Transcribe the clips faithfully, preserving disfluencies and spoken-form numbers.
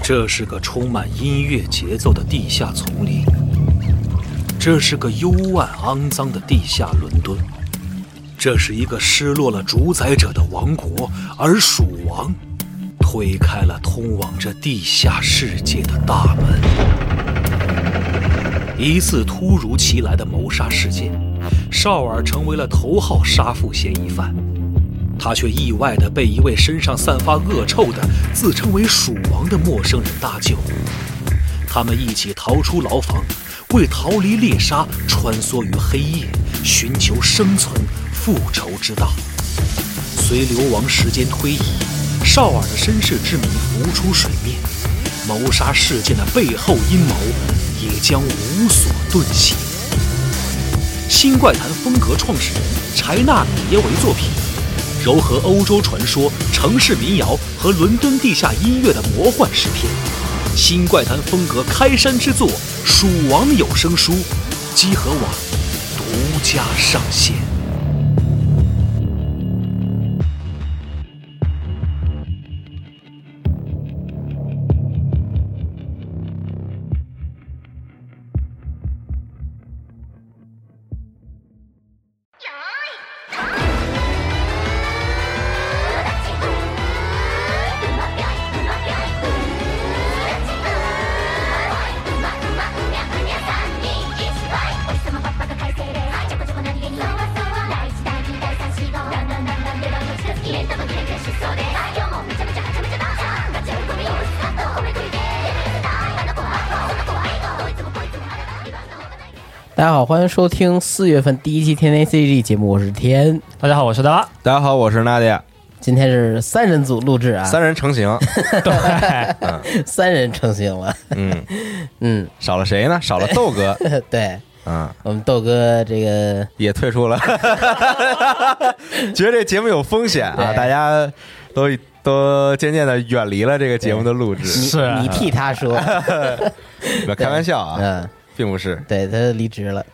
这是个充满音乐节奏的地下丛林，这是个幽暗肮脏的地下伦敦，这是一个失落了主宰者的王国，而蜀王推开了通往这地下世界的大门。一次突如其来的谋杀事件，绍尔成为了头号杀父嫌疑犯，他却意外地被一位身上散发恶臭的自称为蜀王的陌生人搭救。他们一起逃出牢房，为逃离猎杀穿梭于黑夜，寻求生存复仇之道。随流亡时间推移，绍尔的身世之谜浮出水面，谋杀事件的背后阴谋也将无所遁形。新怪谈风格创始人柴纳米耶为作品，糅合欧洲传说、城市民谣和伦敦地下音乐的魔幻诗篇。新怪谈风格开山之作《蜀王有声书》，积禾网独家上线。 大家好，欢迎收听四月份第一期天天 C G 节目，我是天。 大家好，我是大拉。 大家好，我是娜迪亚。 今天是三人组录制啊， 三人成型， 对， 嗯，三人成型了。 嗯嗯， 少了谁呢？少了豆哥。 对， 嗯， 我们豆哥这个也退出了，觉得这节目有风险啊，大家都都渐渐的远离了这个节目的录制。 是你替他说， 不要开玩笑啊。 嗯。 并不是， 对，他离职了。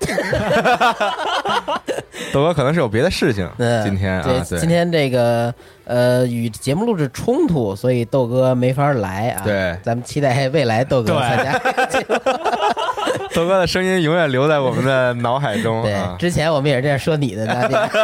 豆哥可能是有别的事情， 嗯， 今天啊，对， 今天这个呃与节目录制冲突，所以豆哥没法来啊。 对， 咱们期待未来豆哥参加。 豆哥的声音永远留在我们的脑海中。 对， 啊、 之前我们也是这样说你的，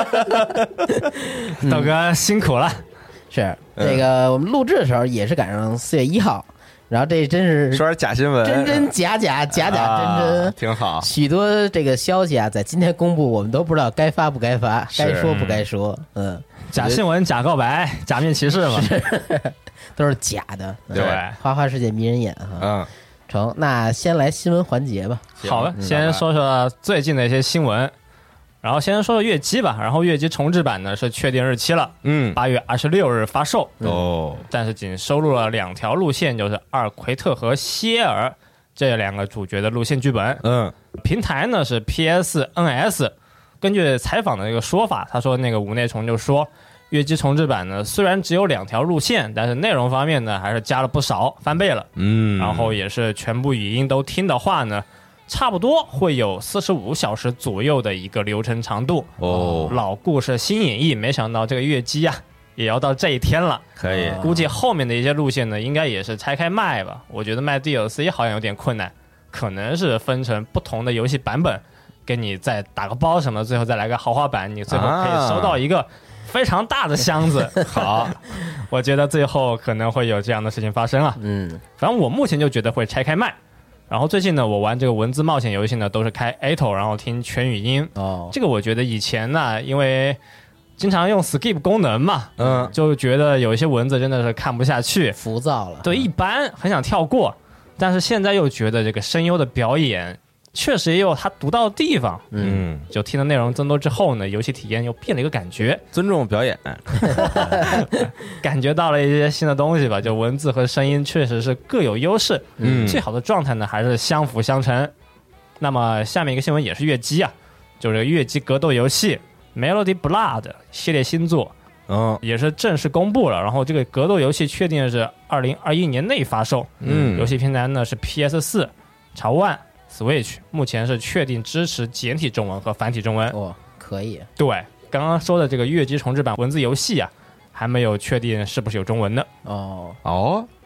豆哥辛苦了。 是这个，我们录制的时候也是赶上四月一号。然后这真是说点假新闻， 真真假假，假假真真， 啊、挺好。 许多这个消息啊，在今天公布，我们都不知道该发不该发，该说不该说。嗯， 假新闻、假告白、假面骑士嘛， 都是假的。 对， 花花世界迷人眼哈。 嗯， 成，那先来新闻环节吧。 好的，先说说最近的一些新闻。然后先说说月姬吧，然后月姬重制版呢是确定日期了，嗯，八月二十六日发售哦， 但是仅收录了两条路线，就是阿尔奎特和歇尔这两个主角的路线剧本，嗯，平台呢是 P S N S。根据采访的那个说法，他说那个五内虫就说，月姬重制版呢虽然只有两条路线，但是内容方面呢还是加了不少，翻倍了，嗯，然后也是全部语音都听的话呢。差不多会有四十五小时左右的一个流程长度哦，老故事新演绎，没想到这个月姬啊也要到这一天了， 可以， 估计后面的一些路线呢，应该也是拆开卖吧。我觉得卖 D L C 好像有点困难，可能是分成不同的游戏版本，给你再打个包什么，最后再来个豪华版，你最后可以收到一个非常大的箱子。啊、好，我觉得最后可能会有这样的事情发生啊。嗯，反正我目前就觉得会拆开卖。然后最近呢，我玩这个文字冒险游戏呢，都是开 A T O， 然后听全语音。哦，这个我觉得以前呢，因为经常用 Skip 功能嘛，嗯，就觉得有一些文字真的是看不下去， 浮躁了。 对，一般很想跳过。但是现在又觉得这个声优的表演确实也有他独到的地方，嗯，就听的内容增多之后呢，游戏体验又变了一个感觉， 尊重表演， 感觉到了一些新的东西吧。就文字和声音确实是各有优势，嗯，最好的状态呢还是相辅相成。那么下面一个新闻也是月姬啊，就是月姬格斗游戏 Melody Blood 系列新作，嗯，也是正式公布了。然后这个格斗游戏确定是二零二一年内发售，嗯，游戏平台呢是 P S 四、潮万。Switch 目前是确定支持简体中文和繁体中文哦，可以。 对，刚刚说的这个月姬重制版文字游戏啊，还没有确定是不是有中文呢？ 哦哦，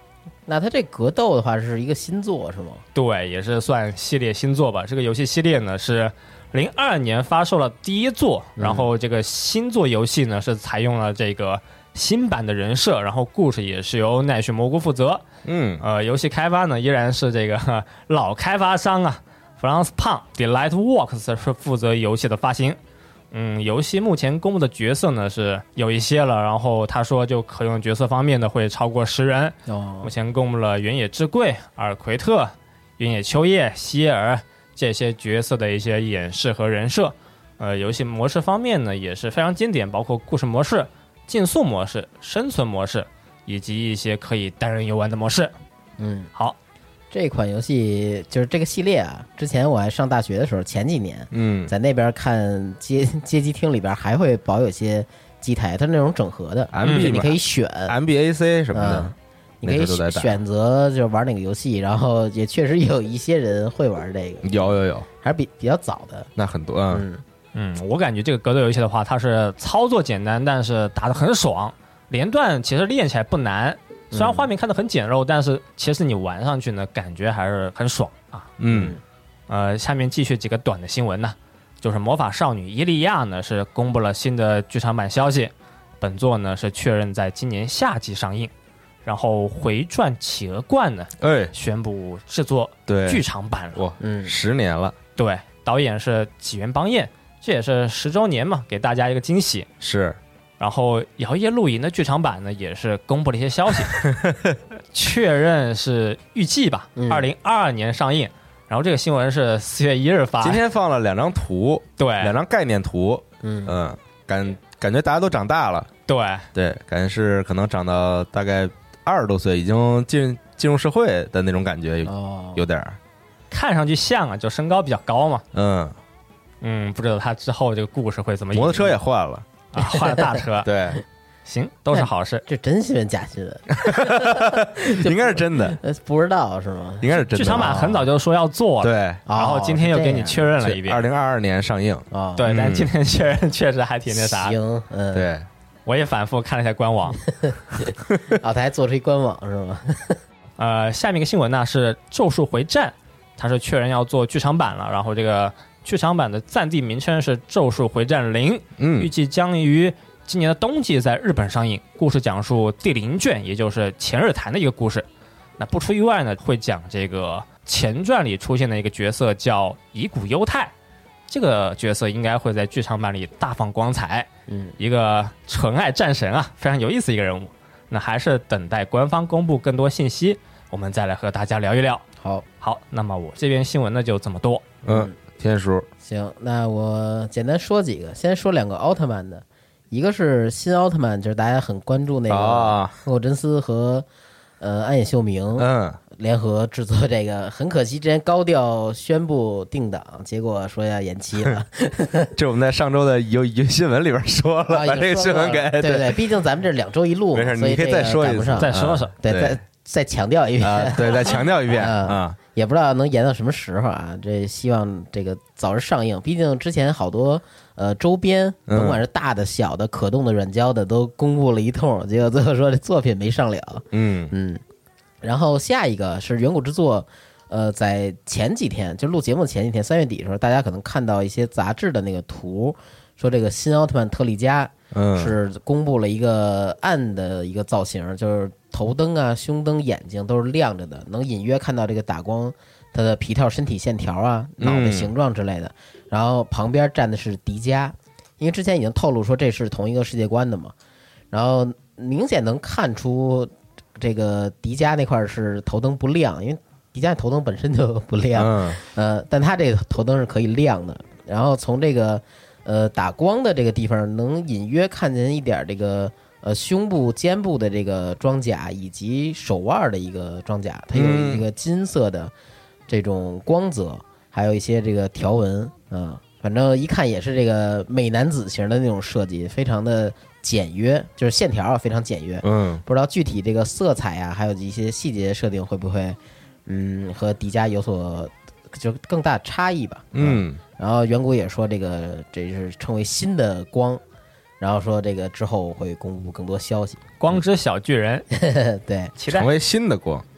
那它这格斗的话是一个新作是吗？ 对，也是算系列新作吧。这个游戏系列呢是零二年发售了第一作，然后这个新作游戏呢是采用了这个新版的人设，然后故事也是由奈绪蘑菇负责。 嗯， 呃，游戏开发呢依然是这个呵老开发商啊 ，Frostpunk Delightworks 是负责游戏的发行。嗯，游戏目前公布的角色呢是有一些了，然后他说就可用角色方面的会超过十人。 哦， 目前公布了原野之贵、阿尔奎特、原野秋叶、希耶尔这些角色的一些演示和人设。呃，游戏模式方面呢也是非常经典，包括故事模式、竞速模式、生存模式，以及一些可以单人游玩的模式。 嗯， 好。 这款游戏就是这个系列啊，之前我还上大学的时候，前几年， 嗯， 在那边看街街机厅里边还会保有些机台，它是那种整合的 M B 你可以选 M B A C 什么的， 嗯、你可以选择就是玩哪个游戏，然后也确实有一些人会玩这个， 有有有， 还是比比较早的， 那很多， 嗯嗯，我感觉这个格斗游戏的话，它是操作简单，但是打得很爽，连段其实练起来不难。虽然画面看得很简陋，但是其实你玩上去呢，感觉还是很爽啊。 嗯， 呃，下面继续几个短的新闻呢，就是魔法少女伊利亚呢是公布了新的剧场版消息，本作呢是确认在今年夏季上映。然后回转企鹅冠呢， 哎， 宣布制作对剧场版了。 哇， 嗯， 十年了。 对，导演是纪元邦彦，这也是十周年嘛，给大家一个惊喜。 是。 然后摇曳露营的剧场版呢也是公布了一些消息，确认是预计吧，二零二二年上映。然后这个新闻是四月一日发， 今天放了两张图， 对， 两张概念图， 嗯嗯，感感觉大家都长大了， 对对，感觉是可能长到大概二十多岁，已经进进入社会的那种感觉，有、 哦、 有点看上去像啊，就身高比较高嘛， 嗯嗯，不知道他之后这个故事会怎么。 摩托车也换了。 啊，换了大车， 对， 行，都是好事。 这真新闻假新闻？ 应该是真的， 不知道是吗？ 应该是真的。 剧场版很早就说要做了， 对， 然后今天又给你确认了一遍， 二零二二年上映。 哦， 对，但今天确认确实还挺那啥。 行，嗯， 对， 我也反复看了一下官网， 哦，他还做出一官网是吗？ 呃，下面一个新闻呢是《咒术回战》，它是确认要做剧场版了，然后这个。剧场版的暂定名称是《咒术回战零》， 嗯， 预计将于今年的冬季在日本上映。故事讲述第零卷，也就是前日谈的一个故事。那不出意外呢，会讲这个前传里出现的一个角色叫乙骨忧太，这个角色应该会在剧场版里大放光彩。 嗯， 一个纯爱战神啊，非常有意思一个人物。那还是等待官方公布更多信息，我们再来和大家聊一聊。 好， 好，那么我这边新闻呢就这么多。 嗯。天叔， 行，那我简单说几个，先说两个奥特曼的，一个是新奥特曼，就是大家很关注那个啊， 横口真司和呃安野秀明嗯联合制作这个，很可惜之前高调宣布定档，结果说要延期了。 这我们在上周的有有新闻里边说了， 啊、 把这个新闻给对对对，毕竟咱们这两周一录， 没事， 所以你可以再说一次， 再说说， 对，再再强调一遍， 啊、对，再强调一遍啊。 啊也不知道能延到什么时候啊！这希望这个早日上映。毕竟之前好多呃周边，甭管是大的、小的、可动的、软胶的，都公布了一通，结果最后说这作品没上了。 嗯嗯。然后下一个是远古之作，呃，在前几天就录节目的前几天，三月底的时候，大家可能看到一些杂志的那个图，说这个新奥特曼特利迦是公布了一个暗的一个造型，就是头灯啊、胸灯、眼睛都是亮着的，能隐约看到这个打光它的皮套身体线条啊、脑袋形状之类的。然后旁边站的是迪迦，因为之前已经透露说这是同一个世界观的嘛，然后明显能看出这个迪迦那块是头灯不亮，因为迪迦头灯本身就不亮，呃，但它这个头灯是可以亮的。然后从这个呃打光的这个地方，能隐约看见一点这个呃胸部、肩部的这个装甲，以及手腕的一个装甲，它有一个金色的这种光泽，还有一些这个条纹啊、呃，反正一看也是这个美男子型的那种设计，非常的简约，就是线条啊非常简约。 嗯， 不知道具体这个色彩啊，还有一些细节设定会不会嗯和迪迦有所就更大差异吧。 嗯， 然后远古也说这个这是称为新的光，然后说这个之后会公布更多消息。 光之小巨人， 对， 期待成为新的光。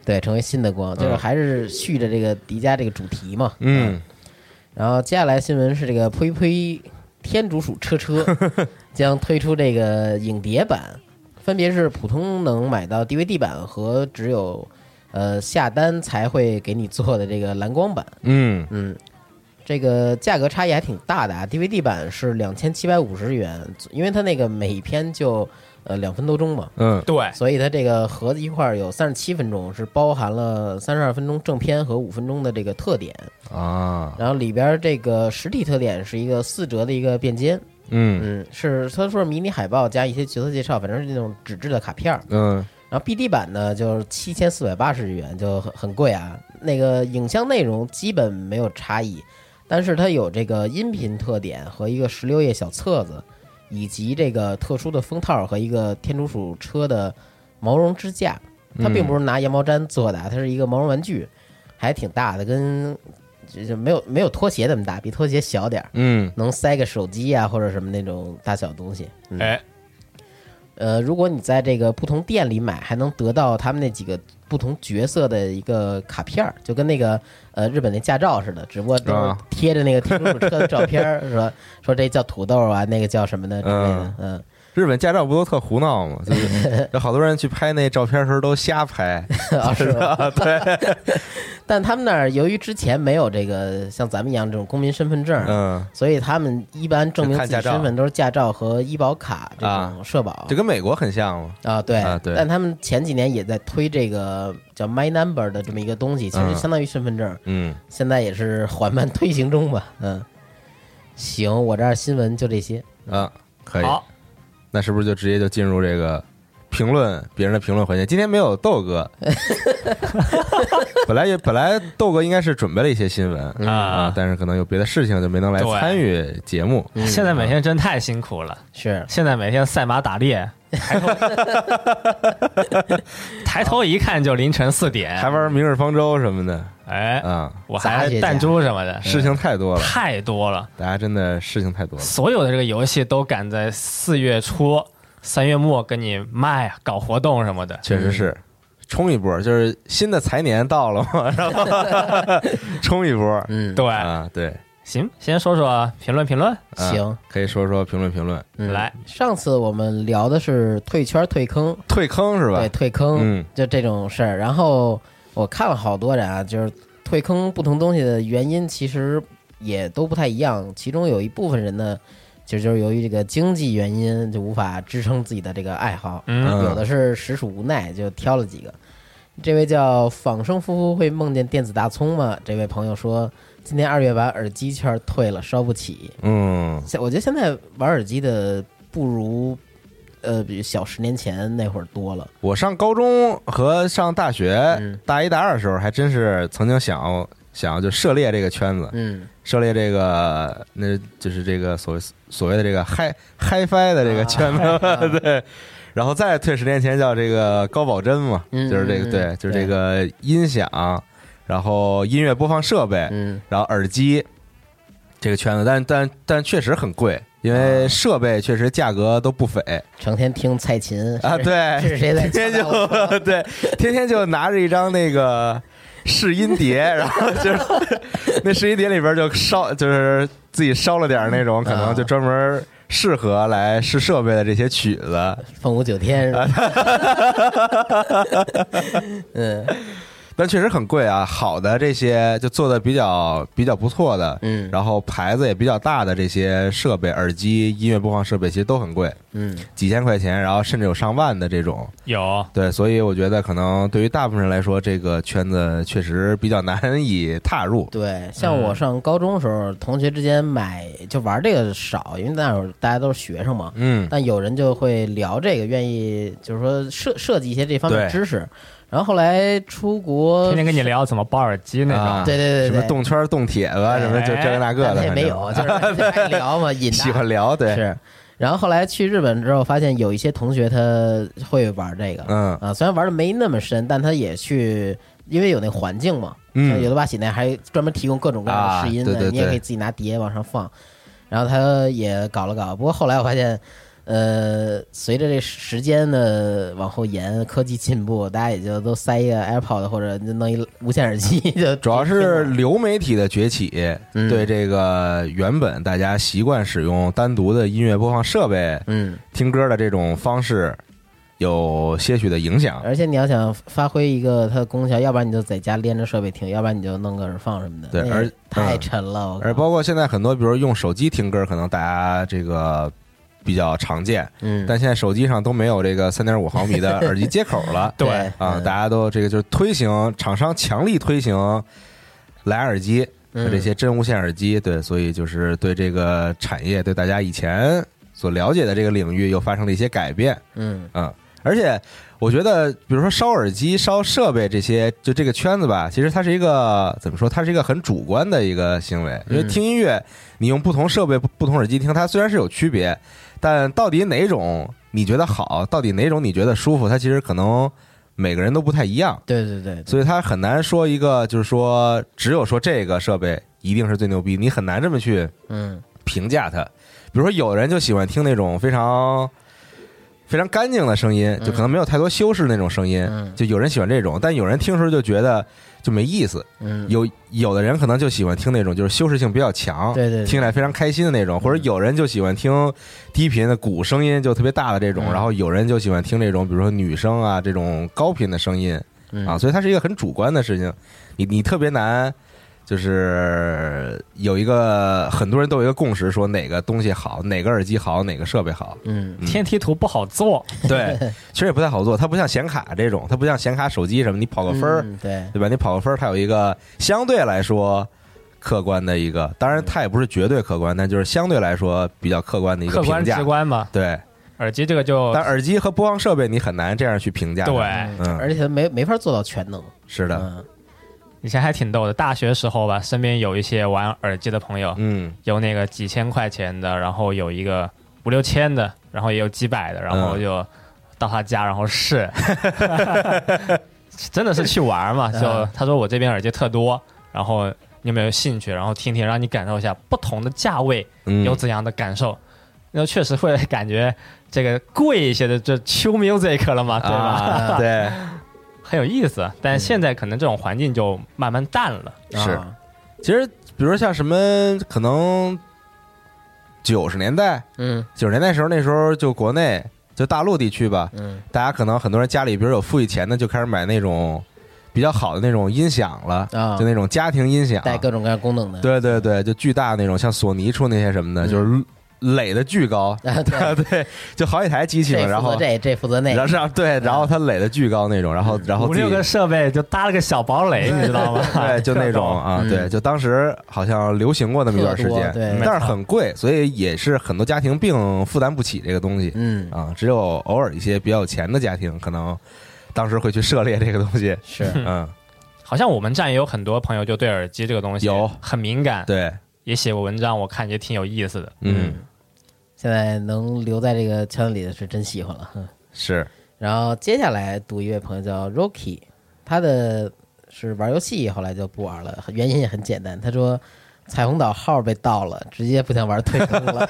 对，成为新的光，就是还是续着这个迪迦这个主题嘛。 嗯， 嗯然后接下来新闻是这个呸呸天竺鼠车车将推出这个影碟版，分别是普通能买到 D V D 版和只有呃下单才会给你做的这个蓝光版。 嗯嗯，这个价格差异还挺大的啊 ！D V D 版是两千七百五十元，因为它那个每篇就呃两分多钟嘛， 嗯， 对， 所以它这个合一块有三十七分钟，是包含了三十二分钟正片和五分钟的这个特点。 啊， 然后里边这个实体特点是一个四折的一个便笺， 嗯嗯，是他说是迷你海报加一些角色介绍，反正是那种纸质的卡片儿。 嗯然后 B D 版呢，就是七千四百八十日元，就很很贵啊。那个影像内容基本没有差异，但是它有这个音频特点和一个十六页小册子，以及这个特殊的封套和一个天竺鼠车的毛绒支架。它并不是拿羊毛毡做的，它是一个毛绒玩具，还挺大的，跟就没有没有拖鞋那么大，比拖鞋小点儿， 嗯能塞个手机啊或者什么那种大小东西。嗯、 哎， 呃，如果你在这个不同店里买，还能得到他们那几个不同角色的一个卡片儿，就跟那个呃日本那驾照似的，只不过都是啊贴着那个天竺鼠车的照片儿，说说这叫土豆啊，那个叫什么的之类的，嗯。 日本驾照不都特胡闹吗？就是有好多人去拍那照片的时候都瞎拍， 啊，是吧？ 对， 但他们那儿由于之前没有这个像咱们一样这种公民身份证， 嗯， 所以他们一般证明自己看驾照身份都是驾照和医保卡这啊种社保就跟美国很像嘛。 啊，对啊对但他们前几年也在推这个叫 My Number 的这么一个东西，其实嗯相当于身份证， 嗯， 现在也是缓慢推行中吧。嗯，行，我这儿新闻就这些。 啊，可以。 好， 那是不是就直接就进入这个评论别人的评论环节？今天没有豆哥，本来也本来豆哥应该是准备了一些新闻嗯啊，但是可能有别的事情就没能来对参与节目。 嗯现在每天真太辛苦了， 是现在每天赛马打猎，抬头抬头一看就凌晨四点， 还玩明日方舟什么的哎， 啊， 我还弹珠什么的， 事情太多了， 太多了， 大家真的事情太多了。 所有的这个游戏都赶在四月初、三月末跟你卖、搞活动什么的， 确实是，冲一波，就是新的财年到了嘛，然后冲一波， 嗯， 对， 啊，对， 行，先说说评论评论， 啊行， 可以说说评论评论， 嗯来， 上次我们聊的是退圈退坑， 退坑是吧对，？退坑， 嗯就这种事儿。然后我看了好多人啊，就是退坑不同东西的原因，其实也都不太一样。其中有一部分人呢，其实就是由于这个经济原因，就无法支撑自己的这个爱好； 嗯有的是实属无奈，就挑了几个。这位叫仿生夫妇会梦见电子大葱吗？这位朋友说，今年二月把耳机圈退了，烧不起。 嗯现我觉得现在玩耳机的不如，呃，比小十年前那会儿多了。 我上高中和上大学嗯大一大二的时候，还真是曾经想要想要就涉猎这个圈子， 嗯， 涉猎这个那就是这个所谓所谓的这个嗨嗨翻的这个圈子， 啊对。然后再退十年前叫这个高保真嘛， 嗯就是这个嗯对，就是这个音响，然后音乐播放设备， 嗯然后耳机这个圈子，但但但确实很贵，因为设备确实价格都不菲成天听蔡琴啊， 是对， 是谁在天天敲打我就对，天天就拿着一张那个试音碟，然后就是那试音碟里边就烧，就是自己烧了点那种，可能就专门适合来试设备的这些曲子。 凤舞九天是吧？嗯但确实很贵啊，好的这些就做的比较比较不错的， 嗯然后牌子也比较大的这些设备，耳机、音乐播放设备其实都很贵， 嗯几千块钱，然后甚至有上万的这种。 有对，所以我觉得可能对于大部分人来说，这个圈子确实比较难以踏入。 对，像我上高中的时候，同学之间买就玩这个少，因为那会儿大家都是学生嘛。 嗯， 但有人就会聊这个，愿意就是说设设计一些这方面的对知识。然后后来出国， 天天跟你聊怎么包耳机那啊种， 对对对对， 什么动圈、动帖子啊，什么就这个那个的， 但也没有，就是爱聊嘛，引喜欢聊，对， 是。然后后来去日本之后，发现有一些同学他会玩这个， 嗯啊，虽然玩的没那么深，但他也去，因为有那环境嘛， 嗯像有的巴喜那还专门提供各种各样的试音的， 啊对对对你也可以自己拿碟往上放。然后他也搞了搞，不过后来我发现呃，随着这时间的往后延，科技进步，大家也就都塞一个 AirPod 或者弄一无线耳机就。 主要是流媒体的崛起， 嗯、 对这个原本大家习惯使用单独的音乐播放设备， 嗯， 听歌的这种方式有些许的影响。 而且你要想发挥一个它的功效，要不然你就在家连着设备听，要不然你就弄个耳放什么的。 对，而太沉了。 嗯、而包括现在很多，比如用手机听歌，可能大家这个。比较常见， 嗯， 但现在手机上都没有这个三点五毫米的耳机接口了， 对啊， 嗯、 大家都这个就是推行，厂商强力推行蓝牙耳机和这些真无线耳机，对，所以就是对这个产业，对大家以前所了解的这个领域又发生了一些改变， 嗯嗯，而且我觉得，比如说烧耳机、烧设备这些，就这个圈子吧，其实它是一个怎么说？它是一个很主观的一个行为，因为听音乐，你用不同设备、不同耳机听，它虽然是有区别。但到底哪种你觉得好，到底哪种你觉得舒服，它其实可能每个人都不太一样。 对对 对, 对， 所以它很难说一个，就是说只有说这个设备一定是最牛逼，你很难这么去嗯评价它。比如说有人就喜欢听那种非常非常干净的声音，就可能没有太多修饰那种声音， 嗯、 就有人喜欢这种，但有人听的时候就觉得就没意思。 嗯， 有有的人可能就喜欢听那种就是修饰性比较强， 对 对, 对， 听起来非常开心的那种，或者有人就喜欢听低频的鼓声音就特别大的这种， 嗯、 然后有人就喜欢听这种比如说女生啊这种高频的声音、 嗯、 啊，所以它是一个很主观的事情，你你特别难。就是有一个很多人都有一个共识，说哪个东西好，哪个耳机好，哪个设备好。 嗯， 天梯图不好做， 对，其实也不太好做。它不像显卡这种，它不像显卡手机什么，你跑个分儿、 嗯，对对吧？你跑个分儿，它有一个相对来说客观的一个，当然它也不是绝对客观，但就是相对来说比较客观的一个评价， 客观直观嘛。 对， 耳机这个就， 但耳机和播放设备你很难这样去评价。 对， 嗯，而且没没法做到全能。 是的。 嗯， 以前还挺逗的，大学时候吧，身边有一些玩耳机的朋友， 嗯， 有那个几千块钱的，然后有一个五六千的，然后也有几百的，然后就到他家然后试，嗯、真的是去玩嘛。就他说我这边耳机特多，然后你有没有兴趣？然后听听，让你感受一下不同的价位有怎样的感受。那、嗯、确实会感觉这个贵一些的就 Chill Music 了嘛，对吧？ 啊、对。 很有意思，但现在可能这种环境就慢慢淡了。 嗯、是，其实比如像什么，可能九十年代， 嗯， 九十年代时候，那时候就国内就大陆地区吧， 嗯， 大家可能很多人家里，比如有富裕钱的，就开始买那种比较好的那种音响了， 啊， 就那种家庭音响， 带各种各样功能的， 对对对，就巨大那种，像索尼出那些什么的，嗯、就是。垒的巨高啊，对对，就好几台机器嘛，然后这这负责那， 然后对，然后它垒的巨高那种，然后然后五六个设备就搭了个小堡垒，你知道吗？ 对，就那种啊，对，就当时好像流行过那么一段时间， 对， 但是很贵，所以也是很多家庭并负担不起这个东西， 嗯啊，只有偶尔一些比较有钱的家庭可能当时会去涉猎这个东西， 是， 嗯， 好像我们站也有很多朋友就对耳机这个东西有很敏感， 对， 也写过文章，我看也挺有意思的， 嗯。 现在能留在这个圈子里的是真喜欢了， 是。 然后接下来读一位朋友叫 Rocky， 他的是玩游戏，后来就不玩了，原因也很简单，他说彩虹岛号被盗了，直接不想玩退坑了。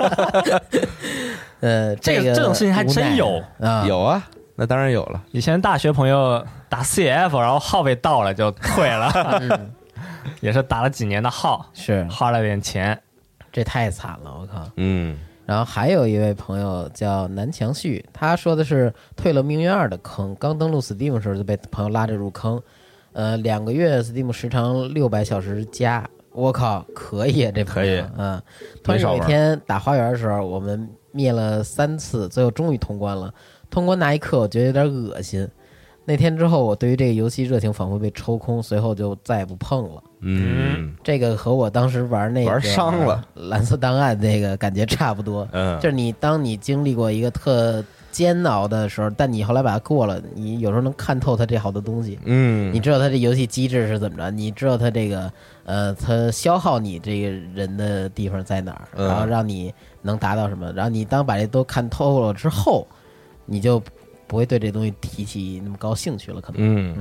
呃， 这个这种事情还真有啊， 有啊，那当然有了。 以前大学朋友打 C F， 然后号被盗了就退了，嗯、也是打了几年的号， 是花了点钱， 这太惨了，我靠， 嗯。 然后还有一位朋友叫南强旭，他说的是退了命运二的坑，刚登录 Steam 的时候就被朋友拉着入坑，呃，两个月 Steam 时长六百小时加，我靠，可以啊，这可以， 嗯。突然有一天打花园的时候，我们灭了三次，最后终于通关了。通关那一刻，我觉得有点恶心。那天之后，我对于这个游戏热情仿佛被抽空，随后就再也不碰了。 嗯， 这个和我当时玩那个玩伤了蓝色档案那个感觉差不多。 嗯， 就是你当你经历过一个特煎熬的时候，但你后来把它过了，你有时候能看透它这好多东西。 嗯， 你知道它这游戏机制是怎么着，你知道它这个呃，它消耗你这个人的地方在哪儿， 嗯、 然后让你能达到什么。然后你当把这都看透了之后，你就不会对这东西提起那么高兴趣了，可能。 嗯嗯。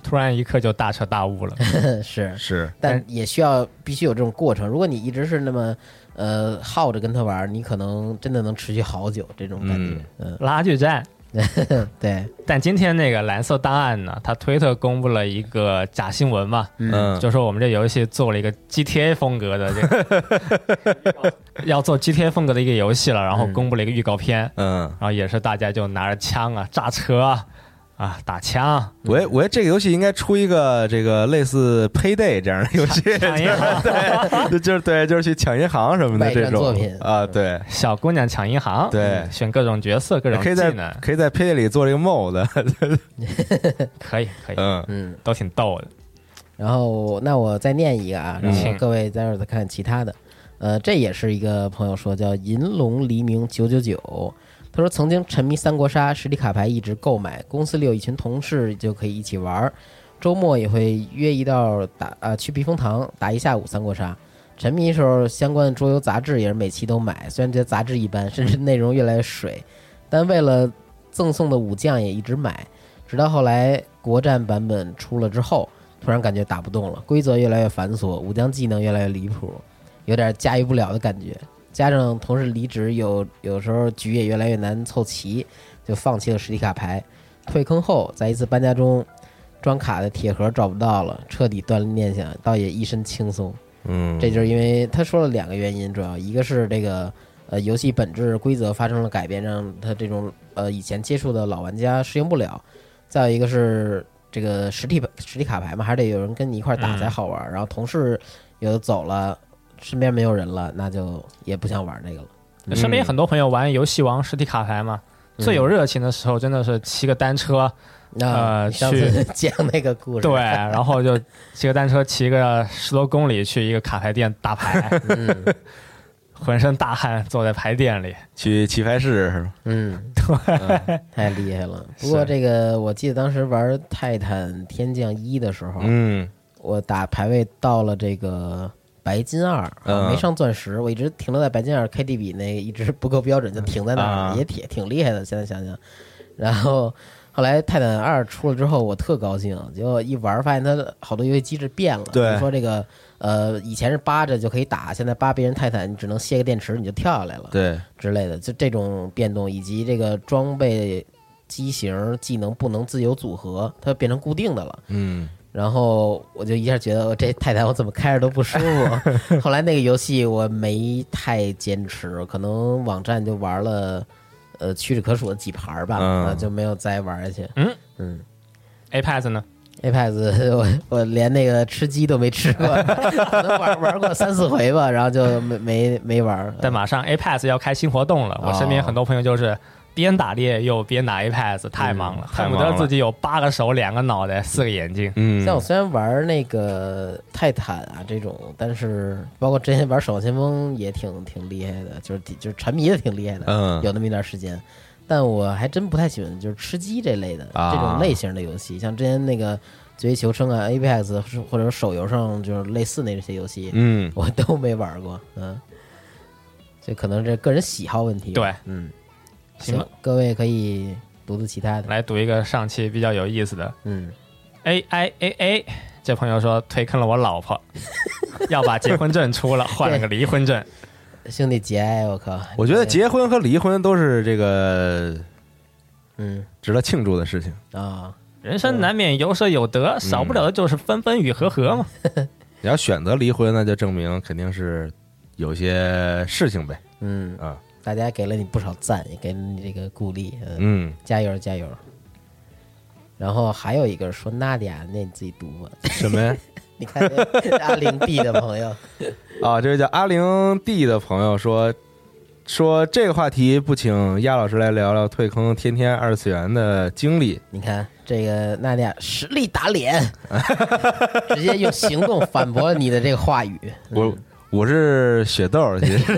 突然一刻就大彻大悟了。 是是， 但也需要必须有这种过程。如果你一直是那么呃耗着跟他玩，你可能真的能持续好久这种感觉。嗯， 拉锯战。 对， 但今天那个蓝色档案呢，他推特公布了一个假新闻嘛， 嗯， 就说我们这游戏做了一个 G T A 风格的这个要做 G T A 风格的一个游戏了，然后公布了一个预告片， 嗯， 然后也是大家就拿着枪啊、炸车啊、啊打枪。 我我觉得这个游戏应该出一个这个类似 Payday 这样的游戏， 抢银行， 对，就是对，就是去抢银行什么的这种作品啊，对， 小姑娘抢银行， 对， 选各种角色、各种技能， 可以在 Payday 里做这个 mod， 可以可以， 嗯嗯， 都挺逗的。 然后那我再念一个啊，然后各位待会儿再看其他的。呃，这也是一个朋友说叫银龙黎明九九九，他说曾经沉迷三国杀，实体卡牌一直购买，公司里有一群同事就可以一起玩，周末也会约一道打啊、呃、去避风塘打一下午三国杀。沉迷的时候，相关的桌游杂志也是每期都买，虽然这些杂志一般，甚至内容越来越水，但为了赠送的武将也一直买，直到后来国战版本出了之后，突然感觉打不动了，规则越来越繁琐，武将技能越来越离谱，有点驾驭不了的感觉。加上同事离职，有有时候局也越来越难凑齐，就放弃了实体卡牌。退坑后，在一次搬家中，装卡的铁盒找不到了，彻底断了念想，倒也一身轻松。 嗯， 这就是因为他说了两个原因，主要一个是这个呃游戏本质规则发生了改变，让他这种呃以前接触的老玩家适应不了；再有一个是这个实体实体卡牌嘛，还是得有人跟你一块打才好玩。嗯、然后同事有的走了，身边没有人了，那就也不想玩这个了。 嗯、身边很多朋友玩游戏王实体卡牌嘛，嗯、最有热情的时候真的是骑个单车。呃，去讲那个故事， 对，然后就骑个单车骑个十多公里去一个卡牌店打牌，嗯，浑身大汗坐在牌店里去棋牌室是吧？ 嗯，对、嗯，太厉害了。不过这个我记得当时玩泰坦天降一的时候， 嗯， 我打排位到了这个白金二， 嗯、 没上钻石，我一直停留在白金二 K D 比那个一直不够标准，就停在那儿，嗯、也挺挺厉害的。现在想想，然后。后来泰坦二出了之后，我特高兴，结果一玩发现它好多游戏机制变了。 对， 比如说这个呃，以前是扒着就可以打，现在扒别人泰坦，你只能卸个电池你就跳下来了， 对之类的，就这种变动，以及这个装备机型技能不能自由组合，它变成固定的了。 嗯， 然后我就一下觉得这泰坦我怎么开着都不舒服。后来那个游戏我没太坚持，可能网站就玩了。呃，屈指可数的几盘吧，嗯、就没有再玩下去。 嗯嗯 ，Apex 呢 ？Apex 我我连那个吃鸡都没吃过，可能玩玩过三四回吧，然后就没没没玩。 但马上 Apex 要开新活动了，我身边很多朋友就是边打猎又边打 Apex， 太忙了，恨不得自己有八个手、两个脑袋、四个眼睛。 嗯，像我虽然玩那个泰坦啊这种，但是包括之前玩《守望先锋》也挺挺厉害的，就是就是沉迷的挺厉害的， 嗯， 有那么一段时间。但我还真不太喜欢就是吃鸡这类的、啊、这种类型的游戏，像之前那个《绝地求生》啊、Apex 或者手游上就是类似那些游戏， 嗯， 我都没玩过，嗯，这可能是个人喜好问题。 对， 嗯。行，各位可以读读其他的。 来读一个上期比较有意思的。 嗯 ，A I A A 这朋友说推坑了我老婆，要把结婚证出了，换了个离婚证。 兄弟节哀，我靠！ 我觉得结婚和离婚都是这个， 嗯， 值得庆祝的事情啊、哦。 人生难免有舍有得，嗯、少不了的就是分分与合合嘛。 你要选择离婚，那就证明肯定是有些事情呗。 嗯啊。 大家给了你不少赞，也给了你这个鼓励， 嗯，嗯加油加油。然后还有一个说娜迪亚，那你自己读吧。 什么呀？ 你看阿玲 D 的朋友啊，这个叫阿玲 D 的朋友说说这个话题不请鸭老师来聊聊退坑天天二次元的经历。 你看这个娜迪亚实力打脸，直接用行动反驳了你的这个话语。 我。嗯我是雪豆，其实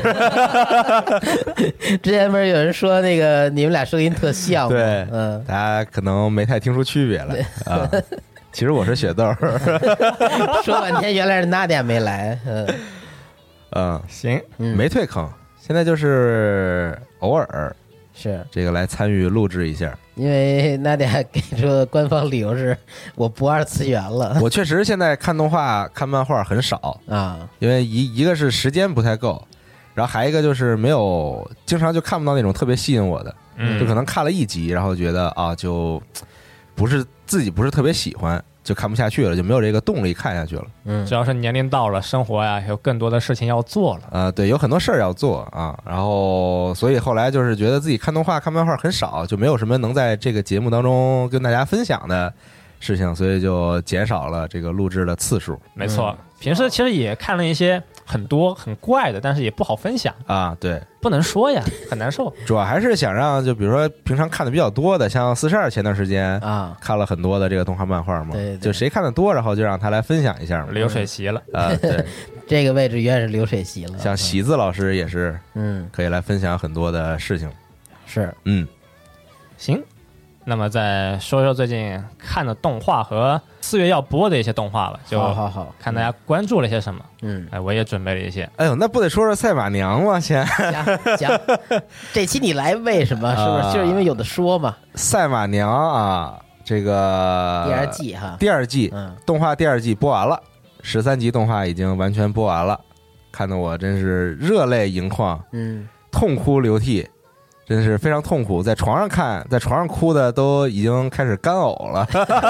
之前不是有人说那个你们俩声音特像吗？ 对， 嗯， 大家可能没太听出区别来啊。其实我是雪豆， 说半天原来是娜迪亚没来，嗯嗯， 行， 没退坑，现在就是偶尔是这个来参与录制一下。 因为娜迪亚给出的官方理由是我不二次元了。 我确实现在看动画、看漫画很少啊， 因为一一个是时间不太够，然后还一个就是没有，经常就看不到那种特别吸引我的， 嗯， 就可能看了一集，然后觉得啊，就不是自己不是特别喜欢，就看不下去了，就没有这个动力看下去了。 嗯， 主要是年龄到了，生活呀有更多的事情要做了。 呃，对，有很多事儿要做啊，然后所以后来就是觉得自己看动画、看漫画很少，就没有什么能在这个节目当中跟大家分享的事情，所以就减少了这个录制的次数。 没错， 嗯、 平时其实也看了一些很多很怪的，但是也不好分享啊，对， 不能说呀，很难受。 主要还是想让，就比如说平常看的比较多的，像四十二前段时间啊看了很多的这个动画漫画嘛， 对对就谁看的多，然后就让他来分享一下嘛， 流水席了啊、呃，对， 这个位置原来是流水席了。 像喜字老师也是， 嗯， 可以来分享很多的事情。 是， 嗯， 行。那么再说说最近看的动画和四月要播的一些动画吧，就好好好， 看大家关注了些什么。 嗯， 哎，我也准备了一些。 哎呦，那不得说说赛马娘吗？先讲讲，这期你来为什么？是不是、啊、就是因为有的说嘛？ 赛马娘啊，这个第二季哈， 第二季， 嗯， 动画第二季播完了，十三集动画已经完全播完了，看得我真是热泪盈眶， 嗯， 痛哭流涕。真是非常痛苦，在床上看，在床上哭的都已经开始干呕了。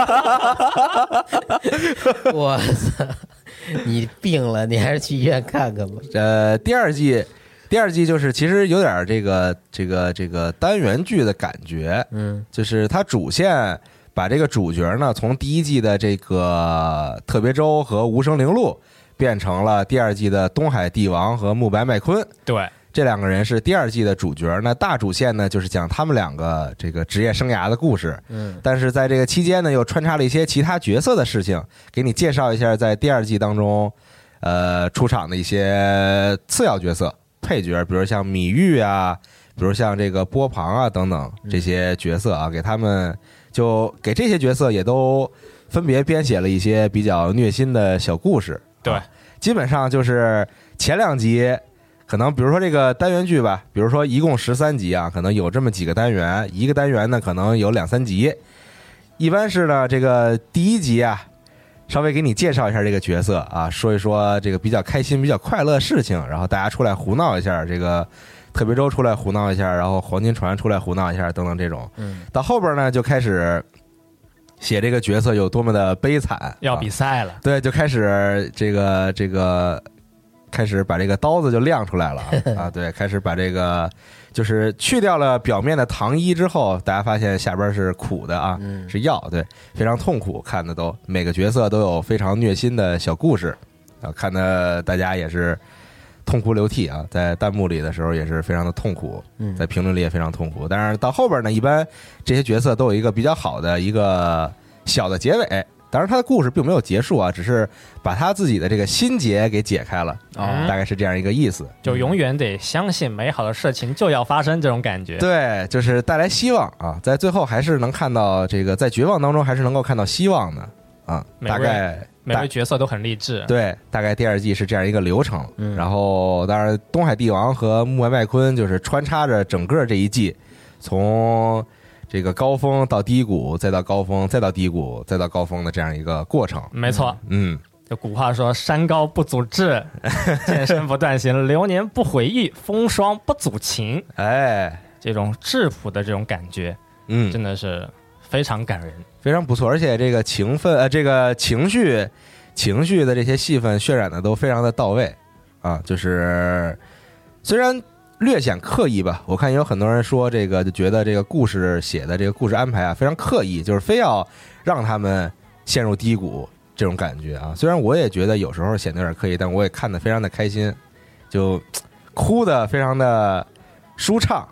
我操！你病了，你还是去医院看看吧。 呃，第二季，第二季就是其实有点这个这个这个单元剧的感觉， 嗯， 就是它主线把这个主角呢从第一季的这个特别周和无声铃鹿变成了第二季的东海帝王和木白麦昆。 对。 这两个人是第二季的主角，那大主线呢，就是讲他们两个这个职业生涯的故事。 嗯， 但是在这个期间呢，又穿插了一些其他角色的事情，给你介绍一下在第二季当中，呃，出场的一些次要角色、配角，比如像米玉啊，比如像这个波旁啊等等这些角色啊，给他们就给这些角色也都分别编写了一些比较虐心的小故事。 对， 啊、基本上就是前两集。可能比如说这个单元剧吧，比如说一共十三集啊，可能有这么几个单元，一个单元呢可能有两三集。一般是呢这个第一集啊，稍微给你介绍一下这个角色啊，说一说这个比较开心、比较快乐的事情，然后大家出来胡闹一下，这个特别周出来胡闹一下，然后黄金船出来胡闹一下等等这种。 嗯， 到后边呢就开始写这个角色有多么的悲惨， 要比赛了。 啊、对，就开始这个这个。开始把这个刀子就亮出来了啊！对，开始把这个就是去掉了表面的糖衣之后，大家发现下边是苦的啊， 嗯、 是药，对，非常痛苦，看的都每个角色都有非常虐心的小故事啊，看的大家也是痛哭流涕啊，在弹幕里的时候也是非常的痛苦，在评论里也非常痛苦。但是到后边呢，一般这些角色都有一个比较好的一个小的结尾。当然他的故事并没有结束啊，只是把他自己的这个心结给解开了， 哦、 大概是这样一个意思。 就永远得相信美好的事情就要发生，这种感觉。 对，就是带来希望啊，在最后还是能看到这个，在绝望当中还是能够看到希望的啊。大概每位角色都很励志。 对，大概第二季是这样一个流程。 嗯、 然后当然东海帝王和木白麦昆就是穿插着整个这一季，从这个高峰到低谷，再到高峰，再到低谷，再到高峰的这样一个过程。 没错， 嗯， 就古话说山高不阻志，剑身不断行，流年不悔意，风霜不阻情。 哎， 这种质朴的这种感觉， 嗯， 真的是非常感人， 非常不错。而且这个情分呃，这个情绪情绪的这些戏份渲染的都非常的到位啊，就是虽然略显刻意吧，我看也有很多人说这个就觉得这个故事写的这个故事安排啊非常刻意，就是非要让他们陷入低谷这种感觉啊。虽然我也觉得有时候显得有点刻意，但我也看得非常的开心，就哭得非常的舒畅。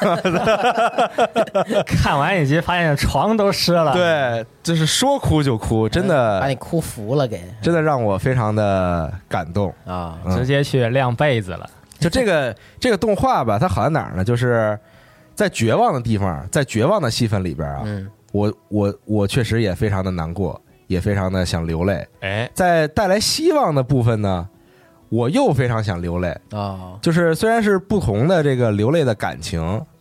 看完一集发现床都湿了， 对，就是说哭就哭，真的把你哭服了给， 真的让我非常的感动啊、 嗯！直接去晾被子了。 就这个这个动画吧，它好在哪儿呢？就是在绝望的地方，在绝望的戏份里边啊， 嗯、 我我我确实也非常的难过，也非常的想流泪。 哎， 在带来希望的部分呢，我又非常想流泪哦。 就是虽然是不同的这个流泪的感情，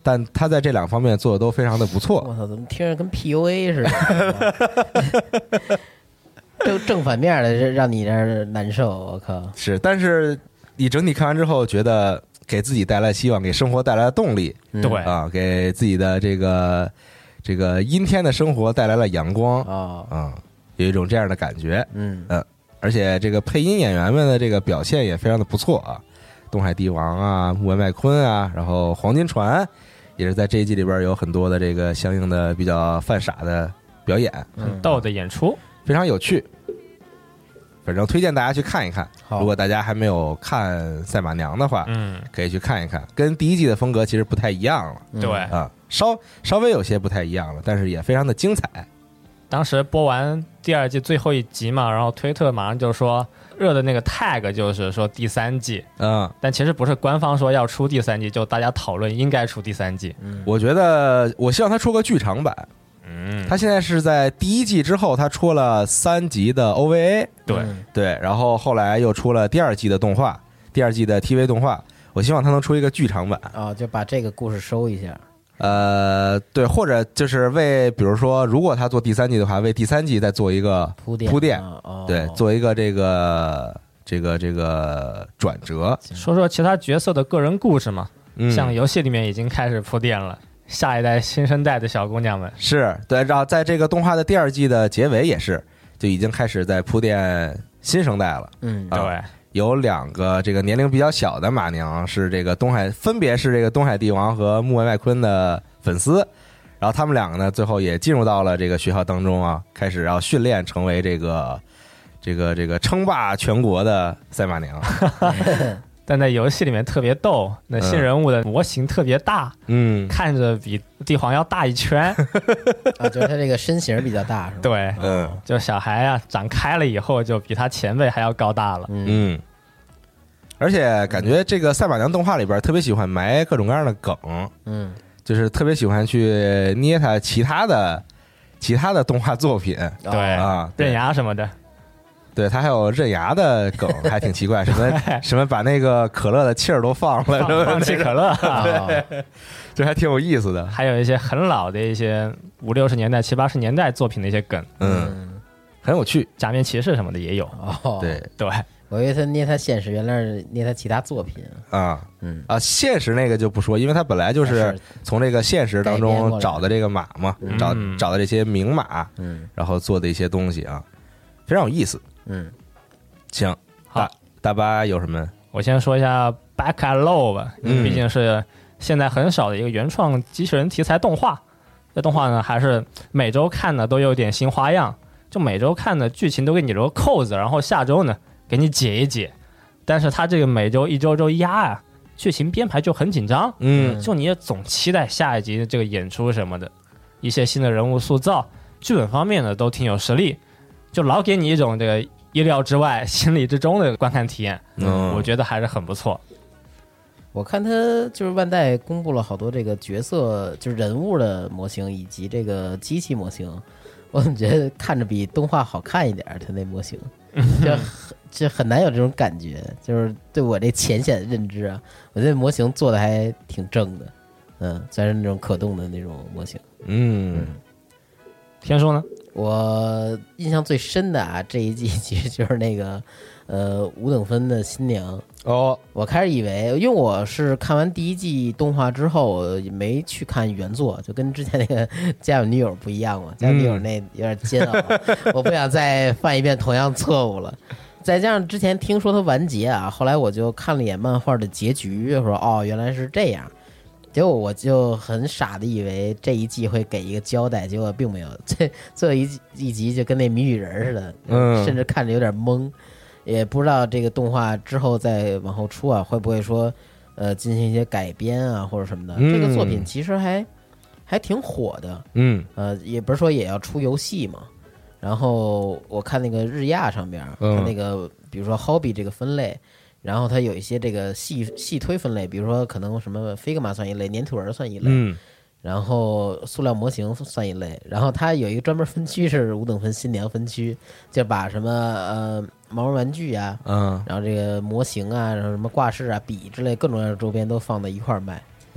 但他在这两方面做的都非常的不错。 我操，怎么听着跟 P U A 似的？正正反面的让你这儿难受，我靠！ 是，但是你整体看完之后，觉得给自己带来希望，给生活带来动力， 对啊，给自己的这个这个阴天的生活带来了阳光啊， 啊，有一种这样的感觉。 嗯嗯，而且这个配音演员们的这个表现也非常的不错啊，东海帝王啊，木原麦昆啊，然后黄金船也是在这一季里边有很多的这个相应的比较犯傻的表演， 很逗的演出， 非常有趣。反正推荐大家去看一看，如果大家还没有看赛马娘的话， 嗯， 可以去看一看，跟第一季的风格其实不太一样了， 对啊，稍稍微有些不太一样了，但是也非常的精彩。 当时播完第二季最后一集嘛，然后推特马上就说热的那个 tag 就是说第三季， 嗯， 但其实不是官方说要出第三季，就大家讨论应该出第三季。 嗯， 我觉得我希望他出个剧场版。 嗯， 他现在是在第一季之后，他出了三集的 O V A， 对对，然后后来又出了第二季的动画，第二季的 T V 动画。我希望他能出一个剧场版啊，就把这个故事收一下。 呃，对，或者就是为，比如说，如果他做第三季的话，为第三季再做一个铺垫， 铺垫， 哦、 对，做一个这个这个这个转折。 说说其他角色的个人故事嘛， 嗯， 像游戏里面已经开始铺垫了。下一代新生代的小姑娘们是对，然后在这个动画的第二季的结尾也是就已经开始在铺垫新生代了。 嗯， 对， 啊，有两个这个年龄比较小的马娘是这个东海，分别是这个东海帝王和木原麦昆的粉丝，然后他们两个呢最后也进入到了这个学校当中啊，开始要训练成为这个这个这个称霸全国的赛马娘。 但在游戏里面特别逗，那新人物的模型特别大， 嗯， 看着比帝皇要大一圈啊，就是他这个身形比较大，是吧？ 对， 嗯， 就小孩啊长开了以后就比他前辈还要高大了。 嗯，而且感觉这个赛马娘动画里边特别喜欢埋各种各样的梗， 嗯， 就是特别喜欢去捏他其他的其他的动画作品， 对啊， 刃牙什么的。 对，他还有刃牙的梗，还挺奇怪，什么什么把那个可乐的气儿都放了， 放放弃可乐， 对，这还挺有意思的。 还有一些很老的一些五六十年代、七八十年代作品的一些梗， 嗯，很有趣。 假面骑士什么的也有。 哦， 对对， 我以为他捏他现实，原来是捏他其他作品啊。 嗯啊，现实那个就不说，因为他本来就是从这个现实当中找的这个马嘛，找找的这些名马， 嗯， 然后做的一些东西啊，非常有意思。 嗯， 行， 好， 大巴有什么？ 我先说一下 Back at Low 吧， 嗯， 毕竟是现在很少的一个原创机器人题材动画。这动画呢，还是每周看的都有点新花样，就每周看的剧情都给你留扣子，然后下周呢给你解一解。但是它这个每周一周周压啊，剧情编排就很紧张， 嗯， 就你也总期待下一集的这个演出什么的，一些新的人物塑造，剧本方面呢都挺有实力，就老给你一种这个意料之外、心理之中的观看体验， 嗯， 我觉得还是很不错。 我看他就是万代公布了好多这个角色，就是人物的模型以及这个机器模型，我怎么觉得看着比动画好看一点？他那模型就很就很难有这种感觉，就是对我这浅显的认知啊，我觉得模型做的还挺正的，嗯，虽然是那种可动的那种模型。 嗯， 天叔呢？ 我印象最深的啊，这一季其实就是那个呃五等分的新娘哦。 我开始以为，因为我是看完第一季动画之后没去看原作，就跟之前那个家有女友不一样嘛，家有女友那有点煎熬，嗯、我不想再犯一遍同样错误了。再加上之前听说它完结啊，后来我就看了一眼漫画的结局，说哦原来是这样。结果我就很傻的以为这一季会给一个交代，结果并没有。这最后一一集就跟那谜语人似的， 嗯， 甚至看着有点懵，也不知道这个动画之后再往后出啊，会不会说呃进行一些改编啊或者什么的。 嗯、 这个作品其实还还挺火的， 嗯， 呃，也不是说也要出游戏嘛。然后我看那个日亚上边，它那个比如说 hobby 这个分类。然后它有一些这个细细推分类，比如说可能什么Figma算一类，粘土人算一类， 嗯， 然后塑料模型算一类，然后它有一个专门分区是五等分新娘分区，就把什么呃毛绒玩具啊， 嗯， 然后这个模型啊，然后什么挂饰啊、笔之类各种各样的周边都放在一块儿卖，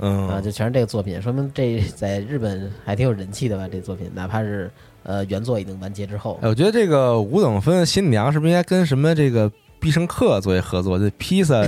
嗯啊，就全是这个作品，说明这在日本还挺有人气的吧？这作品，哪怕是呃原作已经完结之后， 哎，我觉得这个五等分新娘是不是应该跟什么这个必胜客作为合作？就披萨，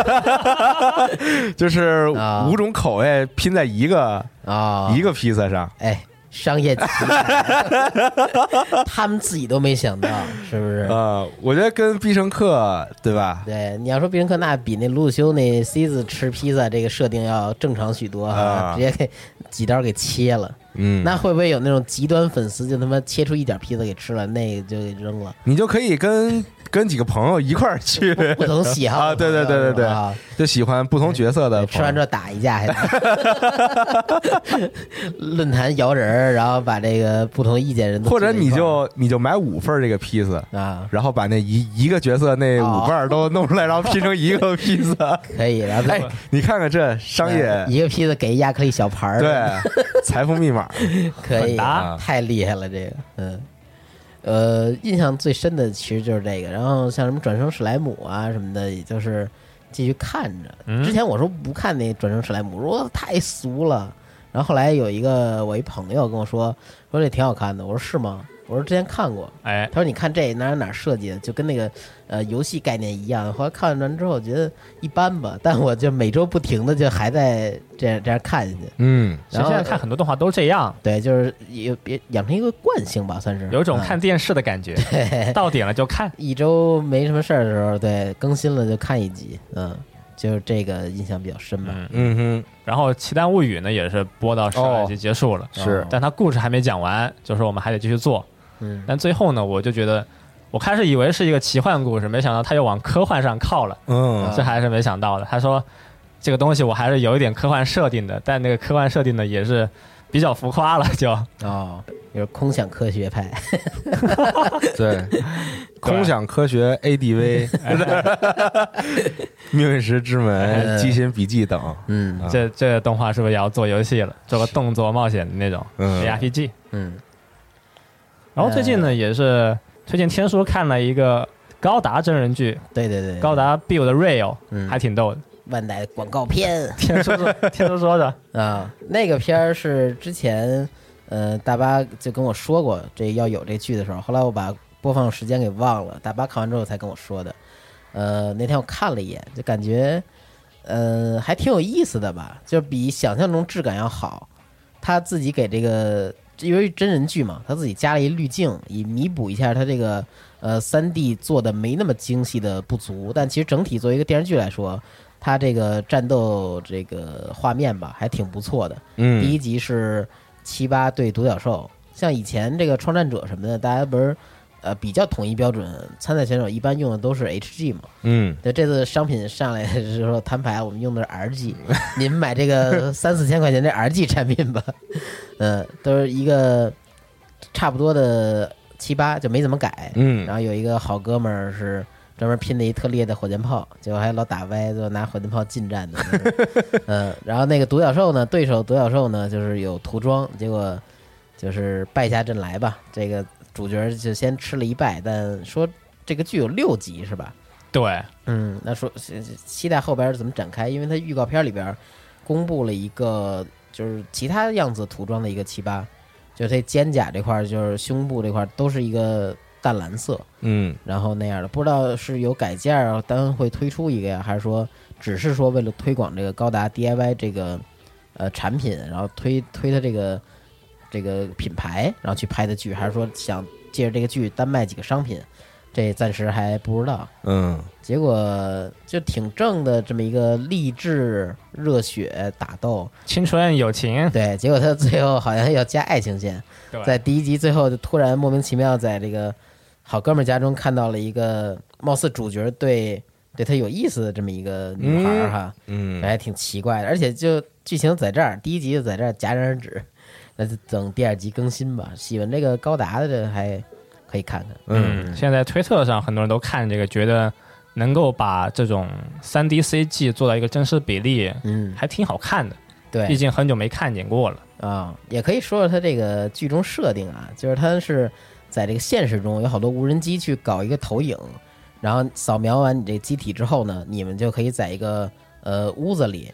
就是五种口味拼在一个啊一个披萨上， 哎。商业奇才，他们自己都没想到，是不是？ 啊、呃，我觉得跟必胜客对吧？ 对，你要说必胜客，那比那鲁鲁修那 C 字吃披萨这个设定要正常许多哈、啊，直接给几刀给切了。 嗯， 那会不会有那种极端粉丝就他妈切出一点披萨给吃了，那个就给扔了？ 你就可以跟跟几个朋友一块儿去， 不同喜好啊，对对对对对， 啊、 就喜欢不同角色的。 吃完之后打一架还论坛摇人，然后把这个不同意见人都， 或者你就你就买五份这个披萨啊， 然后把那一一个角色那五瓣都弄出来，然后拼成一个披萨， 可以。然后哎，你看看这商业， 一个披萨给亚克力小盘儿， 对，财富密码可以，太厉害了这个，嗯。呃，印象最深的其实就是这个，然后像什么转生史莱姆啊什么的，也就是继续看着。 嗯、 之前我说不看那转生史莱姆，我说太俗了。然后后来有一个我一朋友跟我说，说这挺好看的，我说是吗？我说之前看过， 哎， 他说你看这哪哪哪设计的，就跟那个呃游戏概念一样。后来看完之后觉得一般吧，但我就每周不停的就还在这样这样看下去。 嗯， 然后现在看很多动画都这样， 对，就是有别养成一个惯性吧，算是有种看电视的感觉，嗯、到点了就看。 一周没什么事儿的时候，对，更新了就看一集，嗯。就是这个印象比较深吧， 嗯哼。 然后《奇谭物语》呢，也是播到十二集结束了， 哦、是， 但它故事还没讲完，就是我们还得继续做。 嗯， 但最后呢，我就觉得，我开始以为是一个奇幻故事，没想到它又往科幻上靠了， 嗯， 这还是没想到的。他说，这个东西我还是有一点科幻设定的，但那个科幻设定呢，也是比较浮夸了，就哦，就是空想科学派， 对。空想科学 A D V 命运石之门机心笔记等， 嗯， 这这个动画是不是也要做游戏了，做个动作冒险的那种 A R P G？ 嗯， 然后最近呢也是推荐天叔看了一个高达真人剧， 对对对， 高达 Build Rail， 嗯， 还挺逗的， 万代广告片， 天叔说天叔说的啊，那个片儿是之前呃大巴就跟我说过这要有这剧的时候，后来我把播放时间给忘了，大巴看完之后才跟我说的。呃，那天我看了一眼，就感觉，呃，还挺有意思的吧，就比想象中质感要好。他自己给这个，因为真人剧嘛，他自己加了一滤镜，以弥补一下他这个呃三 D 做的没那么精细的不足。但其实整体作为一个电视剧来说，它这个战斗这个画面吧，还挺不错的。 嗯， 第一集是七八对独角兽，像以前这个创战者什么的，大家不是。呃，比较统一标准，参赛选手一般用的都是 H G 嘛。 嗯， 对，这次商品上来是说摊牌，我们用的是 R G， 你们买这个三四千块钱的 R G 产品吧。嗯、呃，都是一个差不多的七八，就没怎么改。 嗯， 然后有一个好哥们儿是专门拼了一特烈的火箭炮，结果还老打歪，就拿火箭炮近战的。嗯、呃，然后那个独角兽呢，对手独角兽呢，就是有涂装，结果就是败下阵来吧，这个。主角就先吃了一败，但说这个剧有六集是吧？ 对， 嗯，那说期待后边怎么展开，因为它预告片里边公布了一个就是其他样子涂装的一个七八，就是它肩甲这块就是胸部这块都是一个淡蓝色， 嗯， 然后那样的，不知道是有改件单会推出一个呀，还是说只是说为了推广这个高达 D I Y 这个呃产品，然后推推它这个。这个品牌，然后去拍的剧，还是说想借着这个剧单卖几个商品，这暂时还不知道。 嗯， 结果就挺正的，这么一个励志、热血打斗、 青春友情。 对，结果他最后好像要加爱情线，在第一集最后就突然莫名其妙在这个好哥们家中看到了一个貌似主角对对他有意思的这么一个女孩哈， 嗯， 还挺奇怪的，而且就剧情在这儿，第一集就在这儿戛然而止。那就等第二集更新吧。喜欢这个高达的这还可以看看。 嗯，现在推特上很多人都看这个，觉得能够把这种 三 D C G 做到一个真实比例， 嗯， 还挺好看的。 对， 毕竟很久没看见过了啊。也可以说说它这个剧中设定啊，就是它是在这个现实中有好多无人机去搞一个投影，然后扫描完你这个机体之后呢，你们就可以在一个呃屋子里。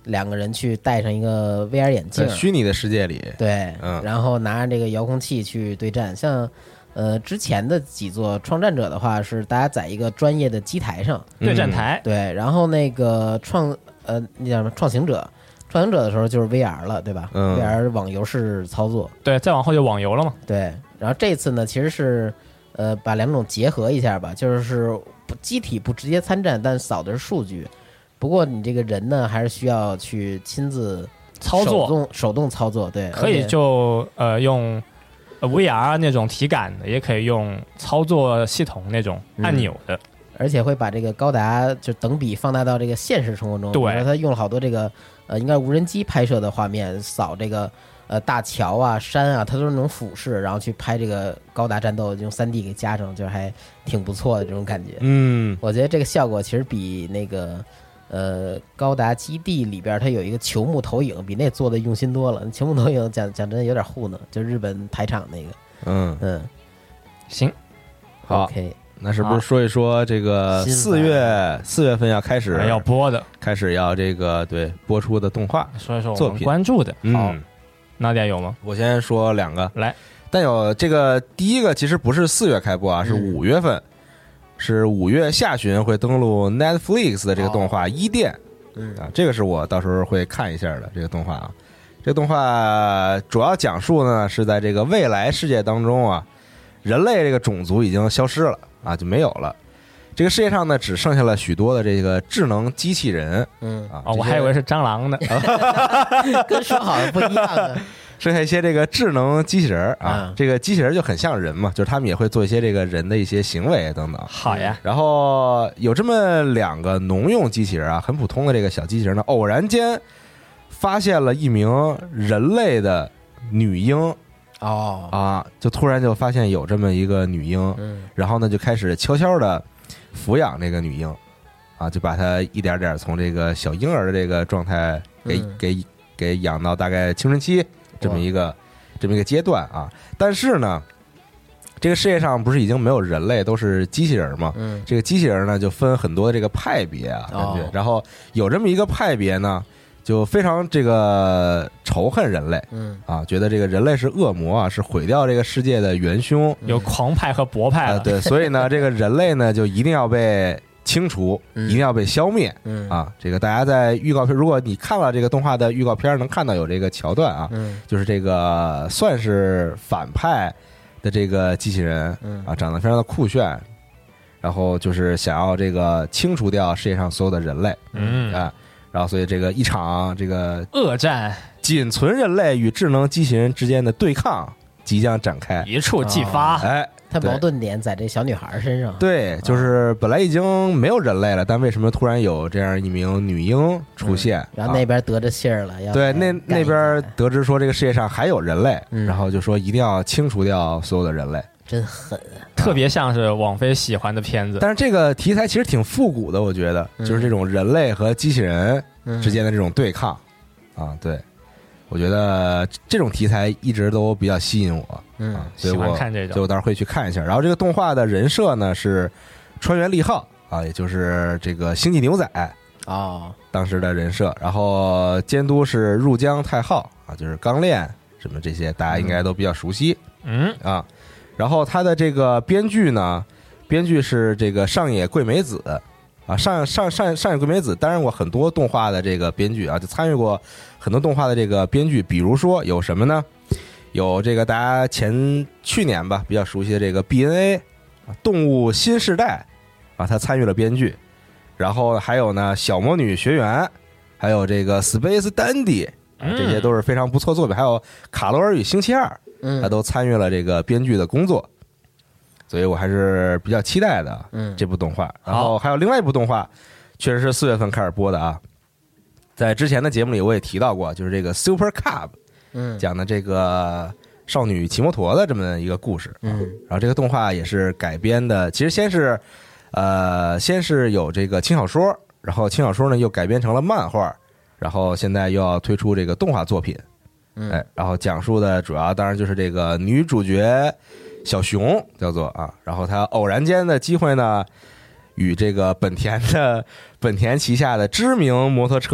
两个人去戴上一个 V R 眼镜， 在虚拟的世界里， 对， 嗯， 然后拿着这个遥控器去对战。像呃之前的几座创战者的话，是大家在一个专业的机台上对战台， 对，然后那个创呃那叫什么创行者，创行者的时候就是 V R 了，对吧？ 嗯 V R 网游式操作， 对，再往后就网游了嘛。 对。然后这次呢，其实是呃把两种结合一下吧，就是不机体不直接参战，但扫的是数据。不过你这个人呢，还是需要去亲自操作手动手动操作，对， 可以而且就呃用呃 V R 那种体感的，也可以用操作系统那种按钮的。 而且会把这个高达就等比放大到这个现实生活中。 对， 比如说他用了好多这个呃，应该是无人机拍摄的画面，扫这个呃大桥啊、山啊，它都是那种俯视，然后去拍这个高达战斗，用 三 D 给加成，就还挺不错的这种感觉。 嗯， 我觉得这个效果其实比那个呃高达基地里边它有一个球幕投影，比那做的用心多了。球幕投影讲讲真有点糊弄，就日本台场那个。 嗯嗯， 行， 好。 OK， 那是不是说一说这个四月四月份要开始要播的， 开始要这个对播出的动画， 说一说我们作品关注的。好， 嗯， 那点有吗？ 我先说两个， 来， 但有这个第一个其实不是四月开播啊，是五月份，是五月下旬会登陆 Netflix 的这个动画《伊甸》， 嗯啊，这个是我到时候会看一下的这个动画啊。这个动画主要讲述呢是在这个未来世界当中啊，人类这个种族已经消失了啊，就没有了。这个世界上呢，只剩下了许多的这个智能机器人， 嗯啊， 哦，我还以为是蟑螂呢， 跟说好的不一样的。 剩下一些这个智能机器人啊， 嗯这个机器人就很像人嘛，就是他们也会做一些这个人的一些行为等等。 好呀， 然后有这么两个农用机器人啊，很普通的这个小机器人呢，偶然间发现了一名人类的女婴哦， 啊，就突然就发现有这么一个女婴， 嗯然后呢就开始悄悄的抚养这个女婴啊，就把她一点点从这个小婴儿的这个状态给、 嗯给给养到大概青春期这么一个这么一个阶段啊。但是呢，这个世界上不是已经没有人类，都是机器人吗？ 嗯这个机器人呢就分很多这个派别啊，感觉， 哦然后有这么一个派别呢，就非常这个仇恨人类嗯啊，觉得这个人类是恶魔啊，是毁掉这个世界的元凶。 有狂派和博派啊， 了。 对，所以呢，这个人类呢就一定要被清除， 嗯一定要被消灭嗯啊！这个大家在预告片，如果你看了这个动画的预告片，能看到有这个桥段啊， 嗯就是这个算是反派的这个机器人嗯啊，长得非常的酷炫，然后就是想要这个清除掉世界上所有的人类嗯， 啊，然后所以这个一场这个恶战仅存人类与智能机器人之间的对抗即将展开， 一触即发。 哎。 它矛盾点在这小女孩身上。 对，就是本来已经没有人类了，但为什么突然有这样一名女婴出现？ 嗯然后那边得着信儿了，要对，那那边得知说这个世界上还有人类， 嗯然后就说一定要清除掉所有的人类。 真狠啊！ 特别像是网飞喜欢的片子。 但是这个题材其实挺复古的，我觉得， 嗯就是这种人类和机器人嗯之间的这种对抗啊，对，我觉得这种题材一直都比较吸引我。 嗯啊，所以喜欢我看这种所以我到时候会去看一下。然后这个动画的人设呢是川原利号啊，也就是这个星际牛仔哦， 当时的人设。然后监督是入江太浩啊，就是钢炼什么这些大家应该都比较熟悉嗯， 啊。然后他的这个编剧呢，编剧是这个上野桂美子啊，上上上上野桂美子担任过很多动画的这个编剧啊，就参与过很多动画的这个编剧，比如说有什么呢？有这个大家前去年吧比较熟悉的这个 B N A 啊，动物新世代啊，他参与了编剧。然后还有呢，小魔女学园，还有这个 Space Dandy 啊，这些都是非常不错作品。还有卡罗尔与星期二， 嗯， 他都参与了这个编剧的工作，所以我还是比较期待的嗯这部动画。然后还有另外一部动画，确实是四月份开始播的啊。在之前的节目里我也提到过，就是这个 Super Cub。 嗯讲的这个少女骑摩托的这么一个故事， 嗯， 然后这个动画也是改编的，其实先是，呃，先是有这个轻小说，然后轻小说呢又改编成了漫画，然后现在又要推出这个动画作品， 嗯哎，然后讲述的主要当然就是这个女主角小熊叫做啊，然后她偶然间的机会呢，与这个本田的本田旗下的知名摩托车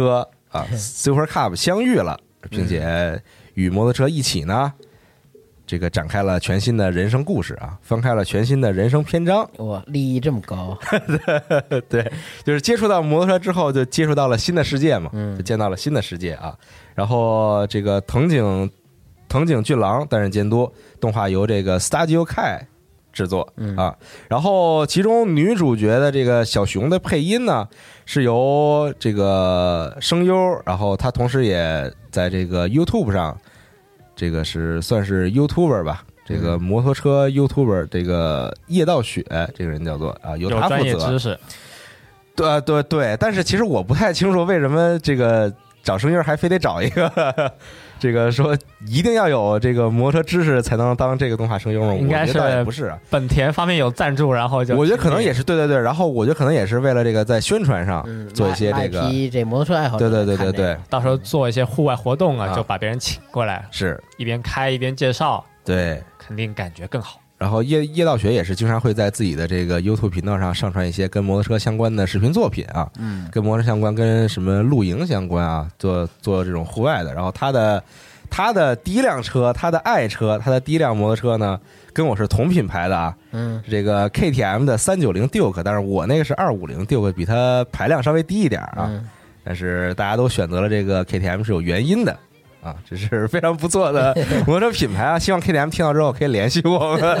啊 Super Cup 相遇了，并且与摩托车一起呢，这个展开了全新的人生故事啊，翻开了全新的人生篇章。 哇，利益这么高， 对，就是接触到摩托车之后，就接触到了新的世界嘛， 嗯就见到了新的世界啊。然后这个藤井藤井俊郎担任监督，动画由这个 Studio Kai 制作啊。然后其中女主角的这个小熊的配音呢，是由这个声优，然后她同时也在这个 YouTube 上。这个是算是 YouTuber 吧，这个摩托车 YouTuber 这个叶道雪这个人叫做啊，由他负责。 有专业知识， 对对对，但是其实我不太清楚为什么这个找声优还非得找一个这个说一定要有这个摩托车知识才能当这个动画声优吗？ 应该是不是啊， 本田方面有赞助，然后就我觉得可能也是对对对，然后我觉得可能也是为了这个在宣传上做一些这个、 嗯、这摩托车爱好者， 对对对对对， 到时候做一些户外活动啊， 啊就把别人请过来， 是一边开一边介绍， 对， 肯定感觉更好。 然后叶叶道雪也是经常会在自己的这个 YouTube 频道上上传一些跟摩托车相关的视频作品啊， 嗯， 跟摩托车相关，跟什么露营相关啊，做做这种户外的。然后他的他的第一辆车，他的爱车，他的第一辆摩托车呢，跟我是同品牌的啊， 嗯， 这个 K T M 的三九零 Duke， 但是我那个是二五零 Duke， 比它排量稍微低一点啊， 嗯、 但是大家都选择了这个 K T M 是有原因的。啊，这是非常不错的摩托车品牌啊！希望 K T M 听到之后可以联系我们。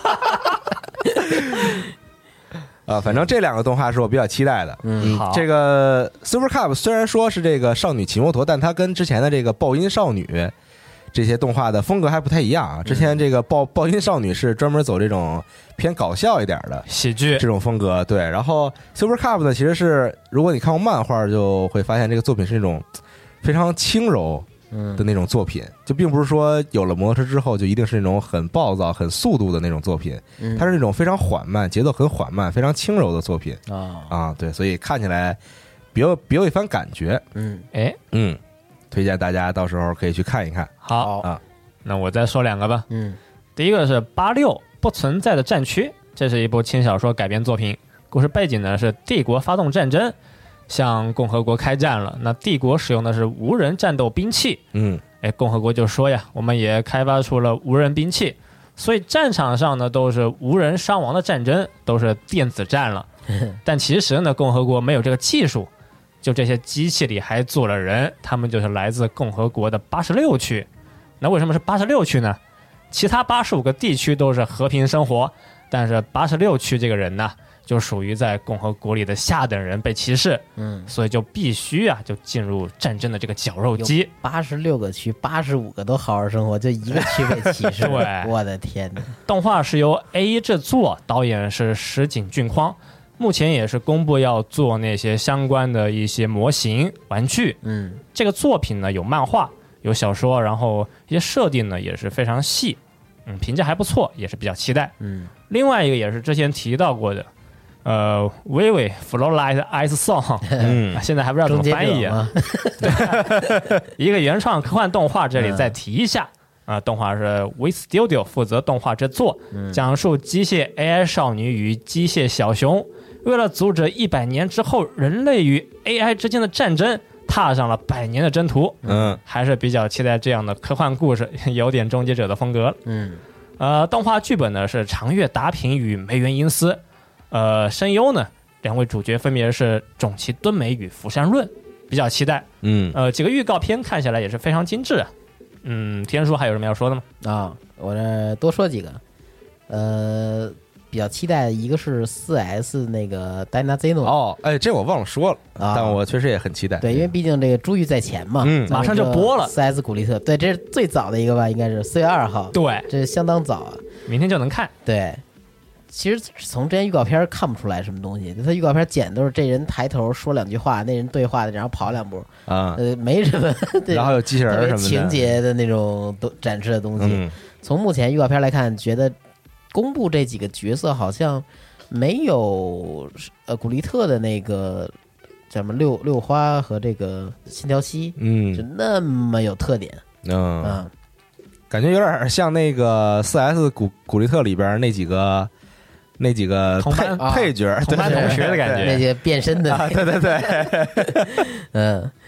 啊，反正这两个动画是我比较期待的。 嗯， 好， 这个 Super Cup 虽然说是这个少女骑摩托，但它跟之前的这个爆音少女这些动画的风格还不太一样啊。之前这个爆爆音少女是专门走这种偏搞笑一点的喜剧这种风格，对。然后 Super Cup 呢，其实是如果你看过漫画，就会发现这个作品是那种非常轻柔的那种作品，就并不是说有了摩托车之后就一定是那种很暴躁、很速度的那种作品，它是那种非常缓慢、节奏很缓慢、非常轻柔的作品啊啊，对，所以看起来别有别有一番感觉， 嗯， 哎， 嗯，推荐大家到时候可以去看一看。 好啊， 那我再说两个吧。 嗯， 第一个是八六不存在的战区，这是一部轻小说改编作品，故事背景呢是帝国发动战争。向共和国开战了，那帝国使用的是无人战斗兵器。 嗯， 哎，共和国就说呀，我们也开发出了无人兵器，所以战场上呢都是无人伤亡的战争，都是电子战了。但其实呢，共和国没有这个技术，就这些机器里还坐了人，他们就是来自共和国的八十六区。那为什么是八十六区呢？其他八十五个地区都是和平生活，但是八十六区这个人呢，就属于在共和国里的下等人，被歧视， 嗯， 所以就必须啊，就进入战争的这个绞肉机。 八十六个区，八十五个都好好生活，就一个区被歧视。 对， 我的天哪！ 动画是由 A 一 制作，导演是石井俊匡，目前也是公布要做那些相关的一些模型玩具。 嗯， 这个作品呢有漫画，有小说，然后一些设定呢也是非常细，嗯，评价还不错，也是比较期待。 嗯， 另外一个也是之前提到过的。呃，微微 Flowlight Ice Song， 嗯， 现在还不知道怎么翻译啊。一个原创科幻动画，这里再提一下啊、呃，动画是 We Studio 负责动画制作，讲述机械 A I 少女与机械小熊为了阻止一百年之后人类与 A I 之间的战争，踏上了百年的征途。 嗯， 还是比较期待这样的科幻故事，有点终结者的风格。 嗯， 呃，动画剧本呢是长月达平与梅原英司。呃，声优呢，两位主角分别是种崎敦美与福山润，比较期待。 嗯， 呃，几个预告片看起来也是非常精致啊。嗯，天叔还有什么要说的吗？ 啊，我这多说几个。呃，比较期待一个是 四 S 那个 Dynazeno。 哦，哎，这我忘了说了， 啊、 但我确实也很期待。 对，因为毕竟这个珠玉在前嘛， 嗯， 马上就播了。 四 S 古力特，对，这是最早的一个吧，应该是四月二号。 对， 这相当早啊， 明天就能看。 对。其实从之前预告片看不出来什么东西，他预告片剪都是这人抬头说两句话，那人对话的，然后跑两步啊， 呃，没什么， 然后有机器人什么的情节的那种都展示的东西。 嗯、 从目前预告片来看，觉得公布这几个角色好像没有呃古力特的那个叫什么六六花和这个信条希， 嗯， 就那么有特点， 嗯， 嗯感觉有点像那个 四 S 古古力特里边那几个。那几个配配角， 同班同学的感觉， 那些变身的， 啊、对对对， 嗯，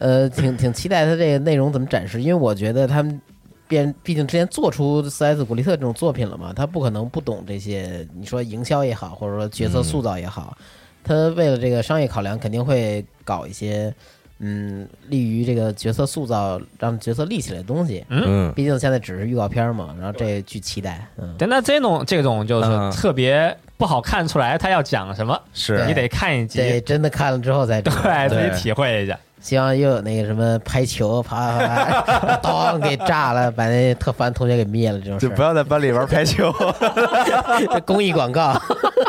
呃，挺挺期待它这个内容怎么展示，因为我觉得他们变，毕竟之前做出斯莱斯古利特这种作品了嘛，他不可能不懂这些，你说营销也好，或者说角色塑造也好，嗯、他为了这个商业考量，肯定会搞一些。嗯，利于这个角色塑造，让角色立起来的东西。嗯，毕竟现在只是预告片嘛，然后这巨期待。嗯， 但那这种这种就是特别不好看出来他要讲什么， 是你得看一集， 对，真的看了之后才对自己体会一下。 希望又有那个什么拍球，啪啪啪，当给炸了，把那特烦同学给灭了这种事。 就不要在班里玩排球， 这公益广告。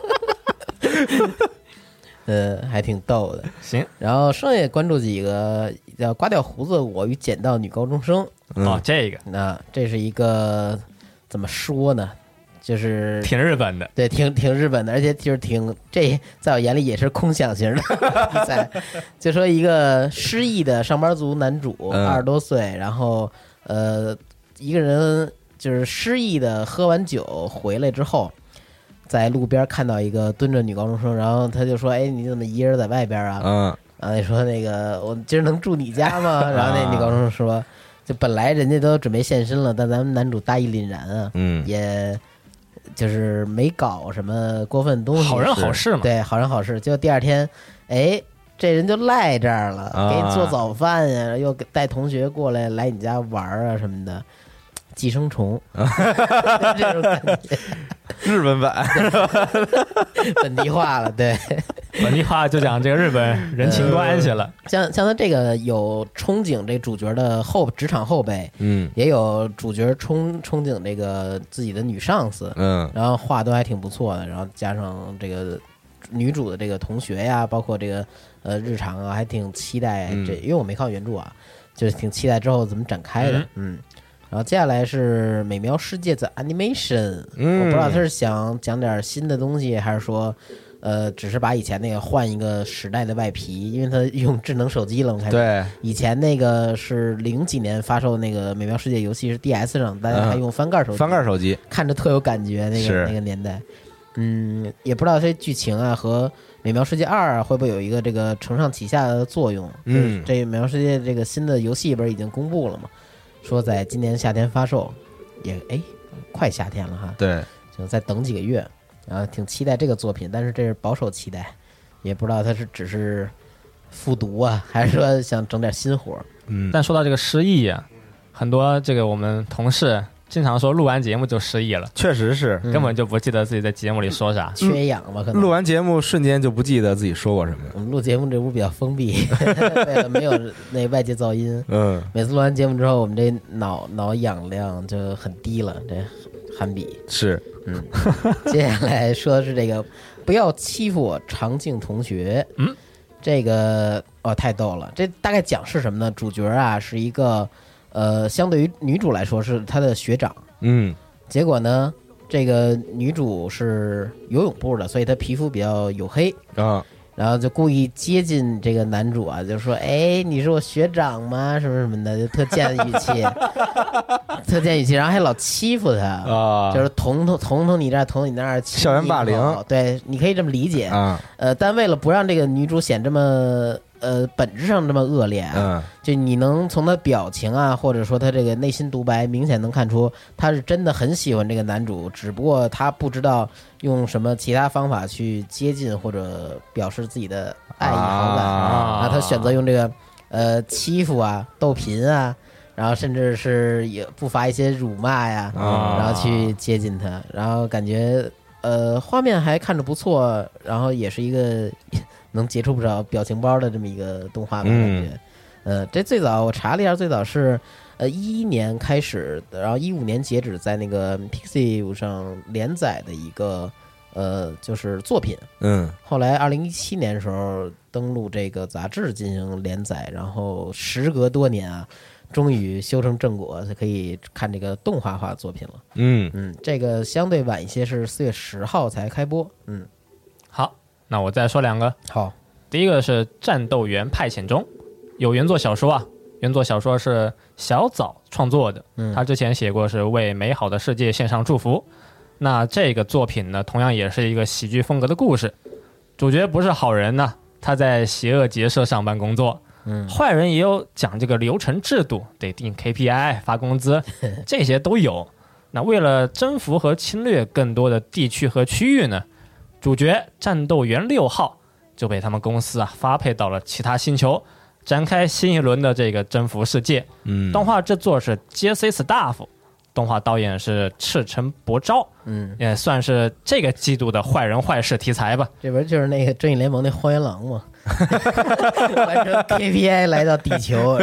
呃，还挺逗的。 行， 然后剩下关注几个叫刮掉胡子，我与捡到女高中生。 嗯、哦，这个， 那这是一个怎么说呢？就是挺日本的， 对，挺挺日本的，而且就是挺这，在我眼里也是空想型的比赛。就说一个失意的上班族男主，二十多岁，然后呃，一个人就是失意的喝完酒回来之后。在路边看到一个蹲着女高中生，然后他就说：“哎，你怎么一人在外边啊？”嗯，然后你说那个我今儿能住你家吗？然后那女高中生说：“就本来人家都准备现身了，但咱们男主大义凛然啊，嗯，也就是没搞什么过分东西， 好人好事嘛， 对，好人好事。结果第二天，哎，这人就赖这儿了，给你做早饭呀，又带同学过来来你家玩啊什么的。”寄生虫，这种感觉， 日本版， 本地化了，对， 本地化就讲这个日本人情关系了。 呃、像像他这个有憧憬这主角的后职场后辈，嗯，也有主角憧憧憬这个自己的女上司，嗯，然后画都还挺不错的，然后加上这个女主的这个同学呀，包括这个呃日常啊，还挺期待这，因为我没看原著啊，就是挺期待之后怎么展开的，嗯。嗯然后接下来是美妙世界的 animation，嗯，我不知道他是想讲点新的东西，还是说，呃，只是把以前那个换一个时代的外皮，因为他用智能手机了，我看对， 以前那个是零几年发售的那个美妙世界游戏是 D S 上，大家还用翻盖手机， 翻盖手机看着特有感觉，那个那个年代，嗯，也不知道这剧情啊和美妙世界二、啊、会不会有一个这个承上启下的作用？嗯，这美妙世界这个新的游戏里边已经公布了嘛？说在今年夏天发售，也哎，快夏天了哈。 对， 就再等几个月，然后挺期待这个作品，但是这是保守期待，也不知道他是只是复读啊，还是说想整点新活。 嗯，但说到这个失忆啊，很多这个我们同事经常说录完节目就失忆了， 确实是， 根本就不记得自己在节目里说啥， 缺氧吧？可能录完节目瞬间就不记得自己说过什么。 我们录节目这屋比较封闭，为了没有那外界噪音。嗯，每次录完节目之后，我们这脑脑氧量就很低了，这含比是。 嗯，接下来说的是这个，不要欺负我长靖同学。嗯，这个哦太逗了，这大概讲是什么呢？主角啊是一个。呃，相对于女主来说是她的学长，嗯，结果呢，这个女主是游泳部的，所以她皮肤比较黝黑啊，然后就故意接近这个男主啊，就说：“哎，你是我学长吗？什么什么的，就特贱的语气，特贱语气，然后还老欺负他啊，就是捅捅捅捅你这儿，捅你那儿， 校园霸凌， 对，你可以这么理解啊。呃，但为了不让这个女主显这么。”呃，本质上这么恶劣啊，嗯，就你能从他表情啊，或者说他这个内心独白，明显能看出他是真的很喜欢这个男主，只不过他不知道用什么其他方法去接近或者表示自己的爱意好感啊，然后他选择用这个呃欺负啊、逗贫啊，然后甚至是也不乏一些辱骂呀，啊，然后去接近他，然后感觉呃画面还看着不错，然后也是一个。能截出不少表情包的这么一个动画吧，感觉，嗯、呃，这最早我查了一下，最早是呃一一年开始，然后一五年截止在那个 Pixiv 上连载的一个呃就是作品，嗯，后来二零一七年的时候登陆这个杂志进行连载，然后时隔多年啊，终于修成正果，就可以看这个动画化作品了，嗯嗯，这个相对晚一些，是四月十号才开播，嗯， 好。那我再说两个。 好， 第一个是《战斗员派遣中》，有原作小说啊，原作小说是小早创作的，嗯，他之前写过是为美好的世界献上祝福。那这个作品呢，同样也是一个喜剧风格的故事，主角不是好人呢，他在邪恶结社上班工作， 嗯，坏人也有讲这个流程制度，得定 K P I 发工资，这些都有。那为了征服和侵略更多的地区和区域呢，主角战斗员六号就被他们公司啊发配到了其他星球，展开新一轮的这个征服世界。嗯，动画制作是 J C Staff， 动画导演是赤城博昭，嗯，也算是这个季度的坏人坏事题材吧。 这边就是那个正义联盟那荒原狼嘛，完成 K P I 来到地球。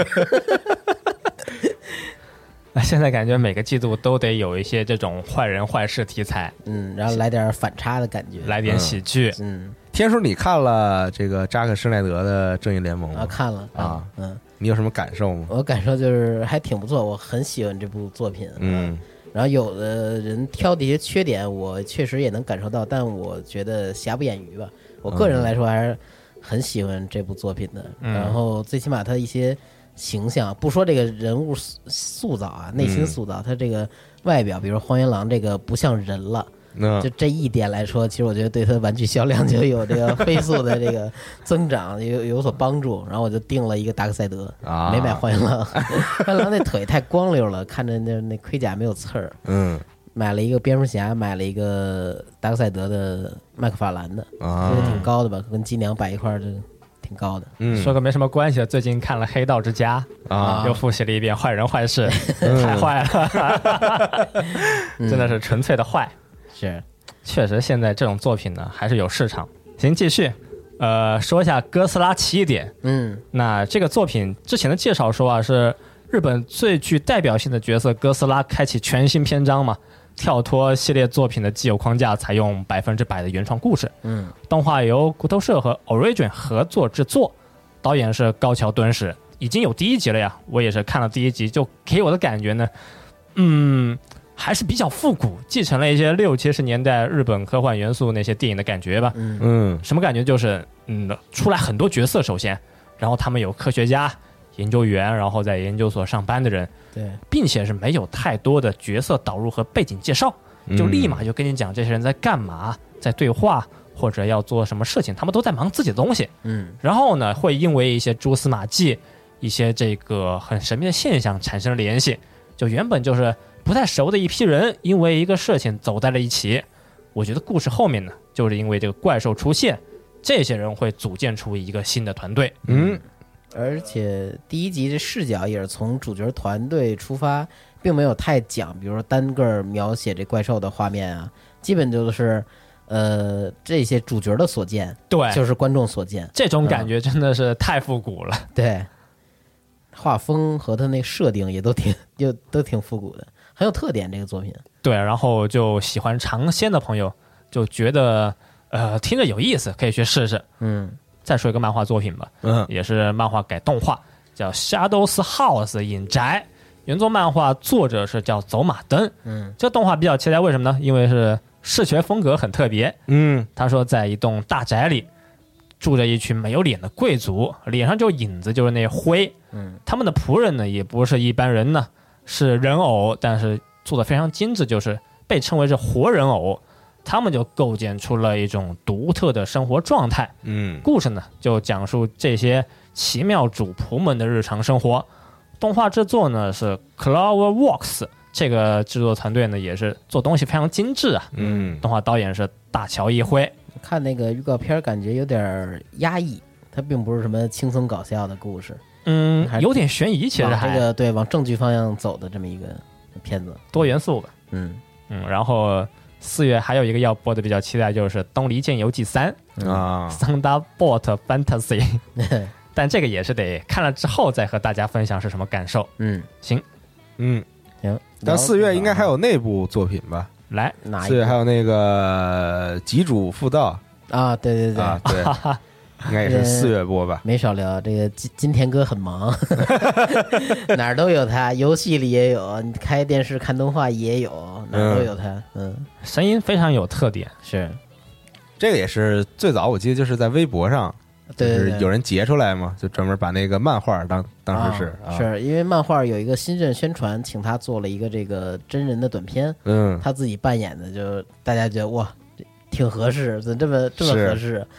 现在感觉每个季度都得有一些这种坏人坏事题材， 嗯，然后来点反差的感觉， 来点喜剧。 嗯， 天叔，你看了这个扎克施耐德的《正义联盟》吗？ 啊，看了啊， 嗯， 你有什么感受吗？ 我感受就是还挺不错，我很喜欢这部作品。嗯，然后有的人挑的一些缺点，我确实也能感受到，但我觉得瑕不掩瑜吧。我个人来说还是很喜欢这部作品的。嗯、然后最起码他一些形象，不说这个人物塑造啊，内心塑造，他、嗯、这个外表，比如荒原狼这个不像人了。嗯、就这一点来说，其实我觉得对他的玩具销量就有这个飞速的这个增长，有有所帮助。然后我就定了一个达克赛德，啊、没买荒原狼。荒原狼那腿太光溜了，看着那那盔甲没有刺儿。嗯，买了一个蝙蝠侠，买了一个达克赛德的麦克法兰的，啊，这个挺高的吧，跟机娘摆一块儿就挺高的。 嗯，说个没什么关系的，最近看了《黑道之家》啊，又复习了一遍坏人坏事，嗯、太坏了，真的是纯粹的坏。 是， 确实现在这种作品呢还是有市场。行，继续，呃，说一下哥斯拉起点。嗯，那这个作品之前的介绍说啊，是日本最具代表性的角色哥斯拉开启全新篇章嘛，跳脱系列作品的既有框架，采用百分之百的原创故事。嗯，动画由骨头社和 Origin 合作制作，导演是高桥敦史，已经有第一集了呀。我也是看了第一集，就给我的感觉呢，嗯。还是比较复古，继承了一些六七十年代日本科幻元素那些电影的感觉吧。嗯，什么感觉？就是嗯，出来很多角色，首先，然后他们有科学家、研究员，然后在研究所上班的人， 对， 并且是没有太多的角色导入和背景介绍，就立马就跟你讲这些人在干嘛，在对话或者要做什么事情，他们都在忙自己的东西。嗯，然后呢，会因为一些蛛丝马迹、一些这个很神秘的现象产生联系，就原本就是不太熟的一批人，因为一个事情走在了一起。我觉得故事后面呢，就是因为这个怪兽出现，这些人会组建出一个新的团队。 嗯，而且第一集的视角也是从主角团队出发，并没有太讲，比如说单个描写这怪兽的画面啊，基本就是呃这些主角的所见， 对， 就是观众所见。 这种感觉真的是太复古了。 嗯、对，画风和他那设定也都挺就都挺复古的。很有特点这个作品。 对，然后就喜欢尝鲜的朋友就觉得呃听着有意思，可以去试试。嗯，再说一个漫画作品吧，嗯，也是漫画改动画，叫 Shadows House 隐宅。原作漫画作者是叫走马灯。嗯，这个动画比较期待，为什么呢？因为是视觉风格很特别。嗯，他说在一栋大宅里住着一群没有脸的贵族，脸上就影子就是那灰。嗯，他们的仆人呢也不是一般人呢，是人偶，但是做的非常精致，就是被称为是活人偶。他们就构建出了一种独特的生活状态。嗯，故事呢就讲述这些奇妙主仆们的日常生活。动画制作呢是 Cloverworks， 这个制作团队呢也是做东西非常精致啊。嗯，动画导演是大桥一辉。 看那个预告片感觉有点压抑，它并不是什么轻松搞笑的故事。 嗯，有点悬疑，其实还这个对往正剧方向走的这么一个片子， 多元素吧。 嗯嗯，然后四月还有一个要播的比较期待，就是《东离剑游记三》啊，《Thunderbolt Fantasy》，但这个也是得看了之后再和大家分享是什么感受。嗯，行， 嗯行，但四月应该还有内部作品吧？ 来， 四月还有那个《极主妇道》 啊，对对对啊，对。应该也是四月播吧， 没少聊。这个金金田哥很忙，哪儿都有他，游戏里也有，你开电视看动画也有，哪儿都有他。嗯， 声音非常有特点。 是， 这个也是最早我记得就是在微博上，就是有人截出来嘛，就专门把那个漫画当当时是、 啊啊、是因为漫画有一个新任宣传，请他做了一个这个真人的短片，嗯，他自己扮演的，就大家觉得哇，挺合适，怎么这么这么合适？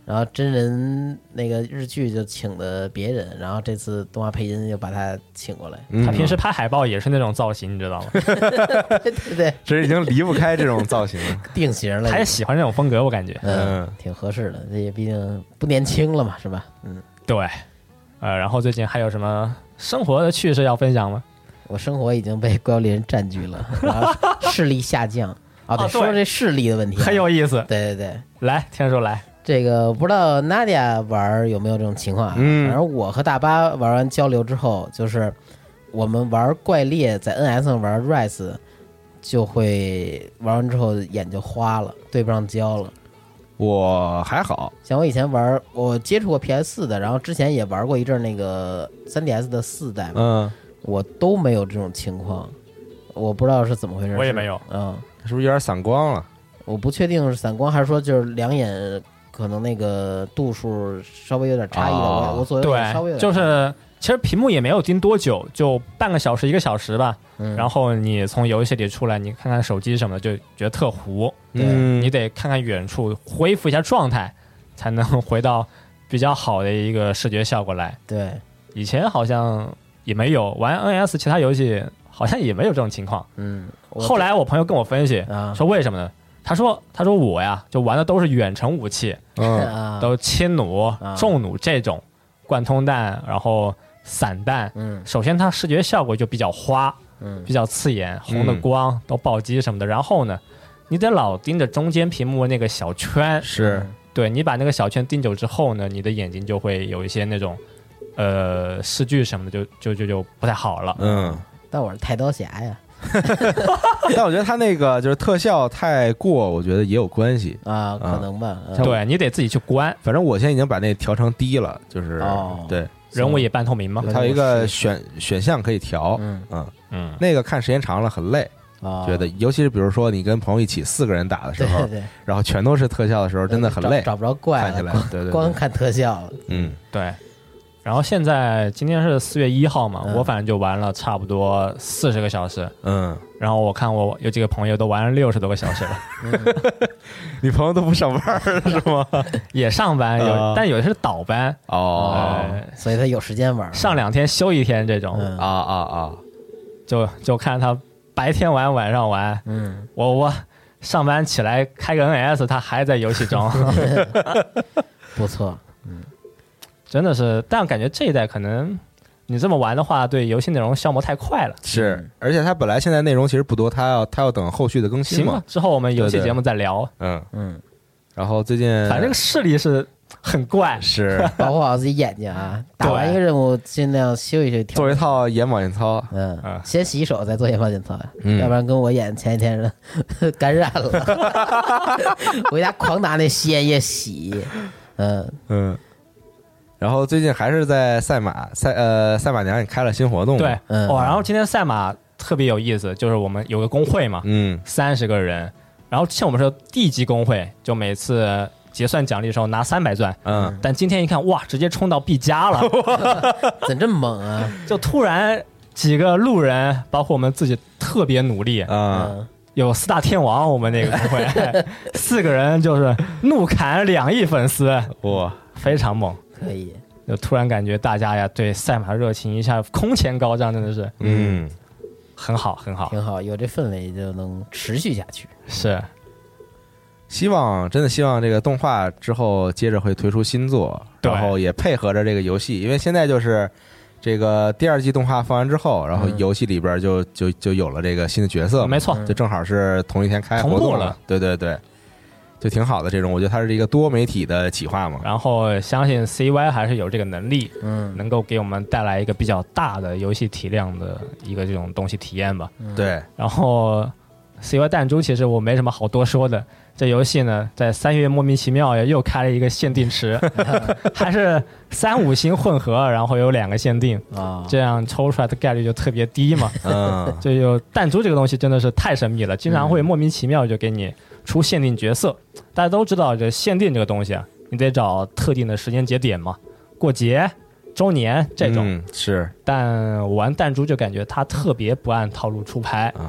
然后真人那个日剧就请的别人，然后这次动画配音又把他请过来。 他平时拍海报也是那种造型，你知道吗？ 对对对， 这已经离不开这种造型了， 定型了。 他也喜欢这种风格，我感觉。 嗯，挺合适的。这也毕竟不年轻了嘛，是吧？嗯， 对。呃，然后最近还有什么生活的趣事要分享吗？ 我生活已经被怪物猎人占据了，然后视力下降。哦，对，说这视力的问题很有意思。 对对对， 来，天叔来。 这个不知道 Nadia 玩有没有这种情况啊？嗯，反正我和大巴玩完交流之后，就是我们玩怪猎在 N S 上玩 Rise， 就会玩完之后眼就花了，对不上焦了。 我还好像我以前玩，我接触过 P S 四 的，然后之前也玩过一阵那个 三 D S 的四代嘛， 嗯， 我都没有这种情况，我不知道是怎么回事。 我也没有， 嗯， 是不是有点散光了？ 我不确定是散光还是说就是两眼可能那个度数稍微有点差异的， 哦、 我我左右眼稍微有点就是其实屏幕也没有盯多久，就半个小时一个小时吧。嗯、然后你从游戏里出来，你看看手机什么的，就觉得特糊。 对， 嗯、你得看看远处，恢复一下状态，才能回到比较好的一个视觉效果来。 对， 以前好像也没有玩 N S 其他游戏，好像也没有这种情况。 嗯， 后来我朋友跟我分析，啊、说为什么呢？他说：“他说我呀，就玩的都是远程武器，嗯，都轻弩、啊、重弩这种贯通弹，然后散弹。嗯，首先它视觉效果就比较花，嗯，比较刺眼，红的光、嗯、都暴击什么的。然后呢，你得老盯着中间屏幕那个小圈， 是对你把那个小圈盯久之后呢，你的眼睛就会有一些那种呃视距什么的就，就就就就不太好了。 嗯， 但我是太刀侠呀。” 但我觉得他那个就是特效太过，我觉得也有关系啊，可能吧。 嗯、对你得自己去关。 反正我现在已经把那调成低了，就是、哦、对人物也半透明嘛。 它有一个选选项可以调，嗯嗯嗯，那个看时间长了很累，哦、觉得尤其是比如说你跟朋友一起四个人打的时候， 对对对， 然后全都是特效的时候，真的很累， 找不着怪， 看起来对对， 光看特效了， 嗯对。然后现在今天是四月一号嘛，嗯、我反正就玩了差不多四十个小时，嗯，然后我看我有几个朋友都玩了六十多个小时了， 嗯、你朋友都不上班是吗？ 也上班有，呃、但有的是倒班哦、 呃，所以他有时间玩， 上两天休一天这种， 嗯、 啊啊啊， 就就看他白天玩晚上玩，嗯，我我上班起来开个 N S， 他还在游戏中， 不错，嗯。 真的是，但感觉这一代可能你这么玩的话，对游戏内容消磨太快了。 是，而且它本来现在内容其实不多，它要它要等后续的更新嘛。 行吧，之后我们游戏节目再聊。 对对嗯嗯。 然后最近， 反正这个视力是很怪， 是保护好自己眼睛啊。打完一个任务尽量休息休息。 做一套眼保健操， 嗯，嗯先洗手再做眼保健操，嗯、要不然跟我眼前几天的感染了，回家狂拿那泻液洗。嗯嗯。然后最近还是在赛马赛呃赛马娘也开了新活动， 对，嗯、哦，然后今天赛马特别有意思，就是我们有个工会嘛，嗯，三十个人，然后像我们说地级工会，就每次结算奖励的时候拿三百钻，嗯，但今天一看，哇，直接冲到 B 加了， 怎这么猛啊？ 就突然几个路人，包括我们自己特别努力啊。嗯有四大天王，我们那个工会四个人就是怒砍两亿粉丝，哇，非常猛， 可以。 就突然感觉大家呀对赛马热情一下空前高涨，真的是，嗯，很好，很好， 挺好，有这氛围就能持续下去。 是， 希望真的希望这个动画之后接着会推出新作，然后也配合着这个游戏，因为现在就是。这个第二季动画放完之后，然后游戏里边就、嗯、就就有了这个新的角色， 没错， 就正好是同一天开活动了，对对对，就挺好的。这种我觉得它是一个多媒体的企划嘛。 然后相信 C Y 还是有这个能力，嗯，能够给我们带来一个比较大的游戏体量的一个这种东西体验吧。 嗯、对， 然后 C Y 弹珠其实我没什么好多说的。这游戏呢，在三月莫名其妙又开了一个限定池，还是三五星混合，然后有两个限定啊，这样抽出来的概率就特别低嘛。嗯，就有弹珠这个东西真的是太神秘了，经常会莫名其妙就给你出限定角色。嗯、大家都知道，这限定这个东西啊，你得找特定的时间节点嘛，过节、周年这种、 嗯、是。 但玩弹珠就感觉它特别不按套路出牌啊。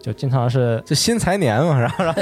就经常是就新财年嘛，然后然后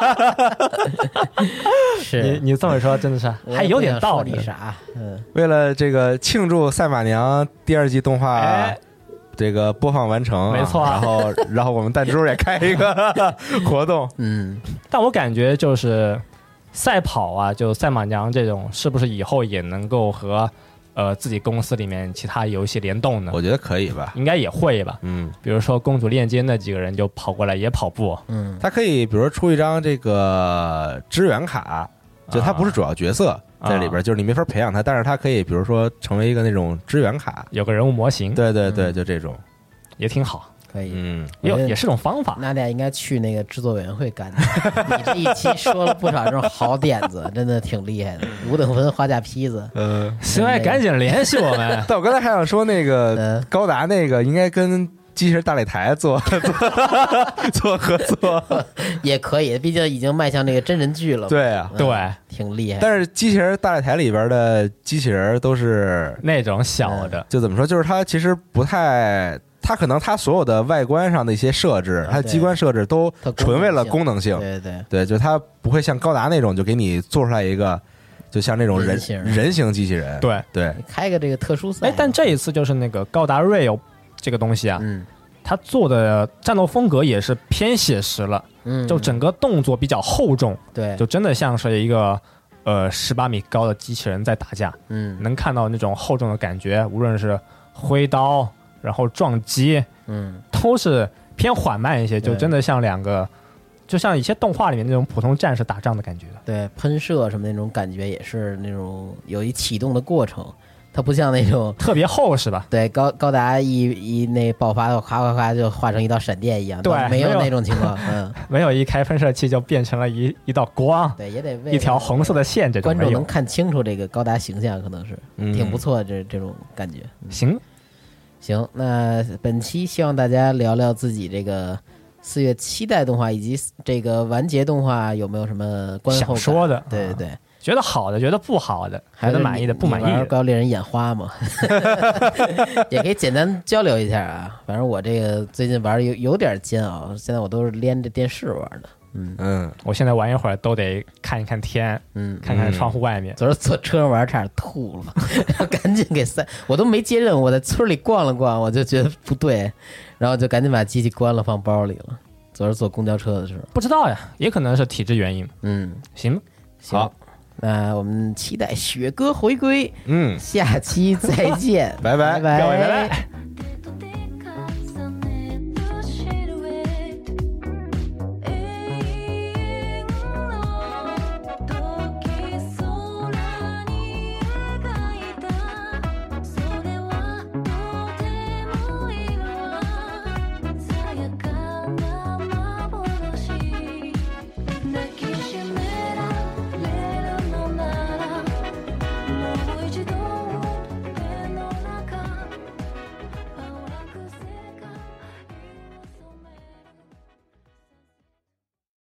是你你这么说真的是还有点道理啥？嗯， 为了这个庆祝赛马娘第二季动画。 哎这个播放完成， 没错然后，然后我们弹珠也开一个活动， 嗯， 但我感觉就是赛跑啊，就赛马娘这种，是不是以后也能够和呃自己公司里面其他游戏联动呢？ 我觉得可以吧， 应该也会吧。 嗯， 比如说公主链接那几个人就跑过来也跑步， 嗯， 他可以比如说出一张这个支援卡，就他不是主要角色。在里边就是你没法培养他，但是他可以比如说成为一个那种支援卡， 有个人物模型， 对对对，就这种也挺好， 可以， 嗯， 也有也是种方法。 娜迪亚应该去那个制作委员会干的。你这一期说了不少这种好点子，真的挺厉害的。五等分花架坯子， 呃， 行，赶紧联系我们。 但我刚才还想说那个高达那个应该跟机器人大擂台做做做合作也可以，毕竟已经迈向这个真人剧了。 对啊， 嗯、 对， 挺厉害。 但是机器人大擂台里边的机器人都是那种小的， 就怎么说，就是它其实不太，它可能它所有的外观上的一些设置，它机关设置都纯为了功能性。 对对对，就它不会像高达那种就给你做出来一个。就像那种人人形机器人， 对对， 开个这个特殊赛。 哎，但这一次就是那个高达 Rail 这个东西啊， 嗯， 它做的战斗风格也是偏写实了， 嗯， 就整个动作比较厚重， 对， 就真的像是一个呃十八米高的机器人在打架， 嗯， 能看到那种厚重的感觉，无论是挥刀，然后撞击， 嗯， 都是偏缓慢一些，就真的像两个。就像一些动画里面那种普通战士打仗的感觉， 对，喷射什么那种感觉也是那种有一启动的过程，它不像那种特别厚是吧？ 对，高高达一一那爆发的哗哗哗就化成一道闪电一样， 对， 没有那种情况，嗯， 没有一开喷射器就变成了一一道光， 对，也得为一条红色的线，这种观众能看清楚这个高达形象，可能是、 嗯、 挺不错的这这种感觉。 嗯、行行，那本期希望大家聊聊自己这个。四月期待动画以及这个完结动画有没有什么观后感想说的？ 对对对， 觉得好的，觉得不好的，觉得满意的，不满意的。 高猎人眼花嘛，也可以简单交流一下啊。反正我这个最近玩有有点煎熬，现在我都是连着电视玩的。嗯嗯， 我现在玩一会儿都得看一看天， 嗯， 看看窗户外面。 昨儿坐车上玩差点吐了，赶紧给塞，我都没接任务，我在村里逛了逛，我就觉得不对，然后就赶紧把机器关了，放包里了。昨儿坐公交车的时候， 不知道呀，也可能是体质原因。 嗯， 行， 行，好，那我们期待雪哥回归。 嗯， 下期再见， 拜拜， 拜拜， 各位拜拜。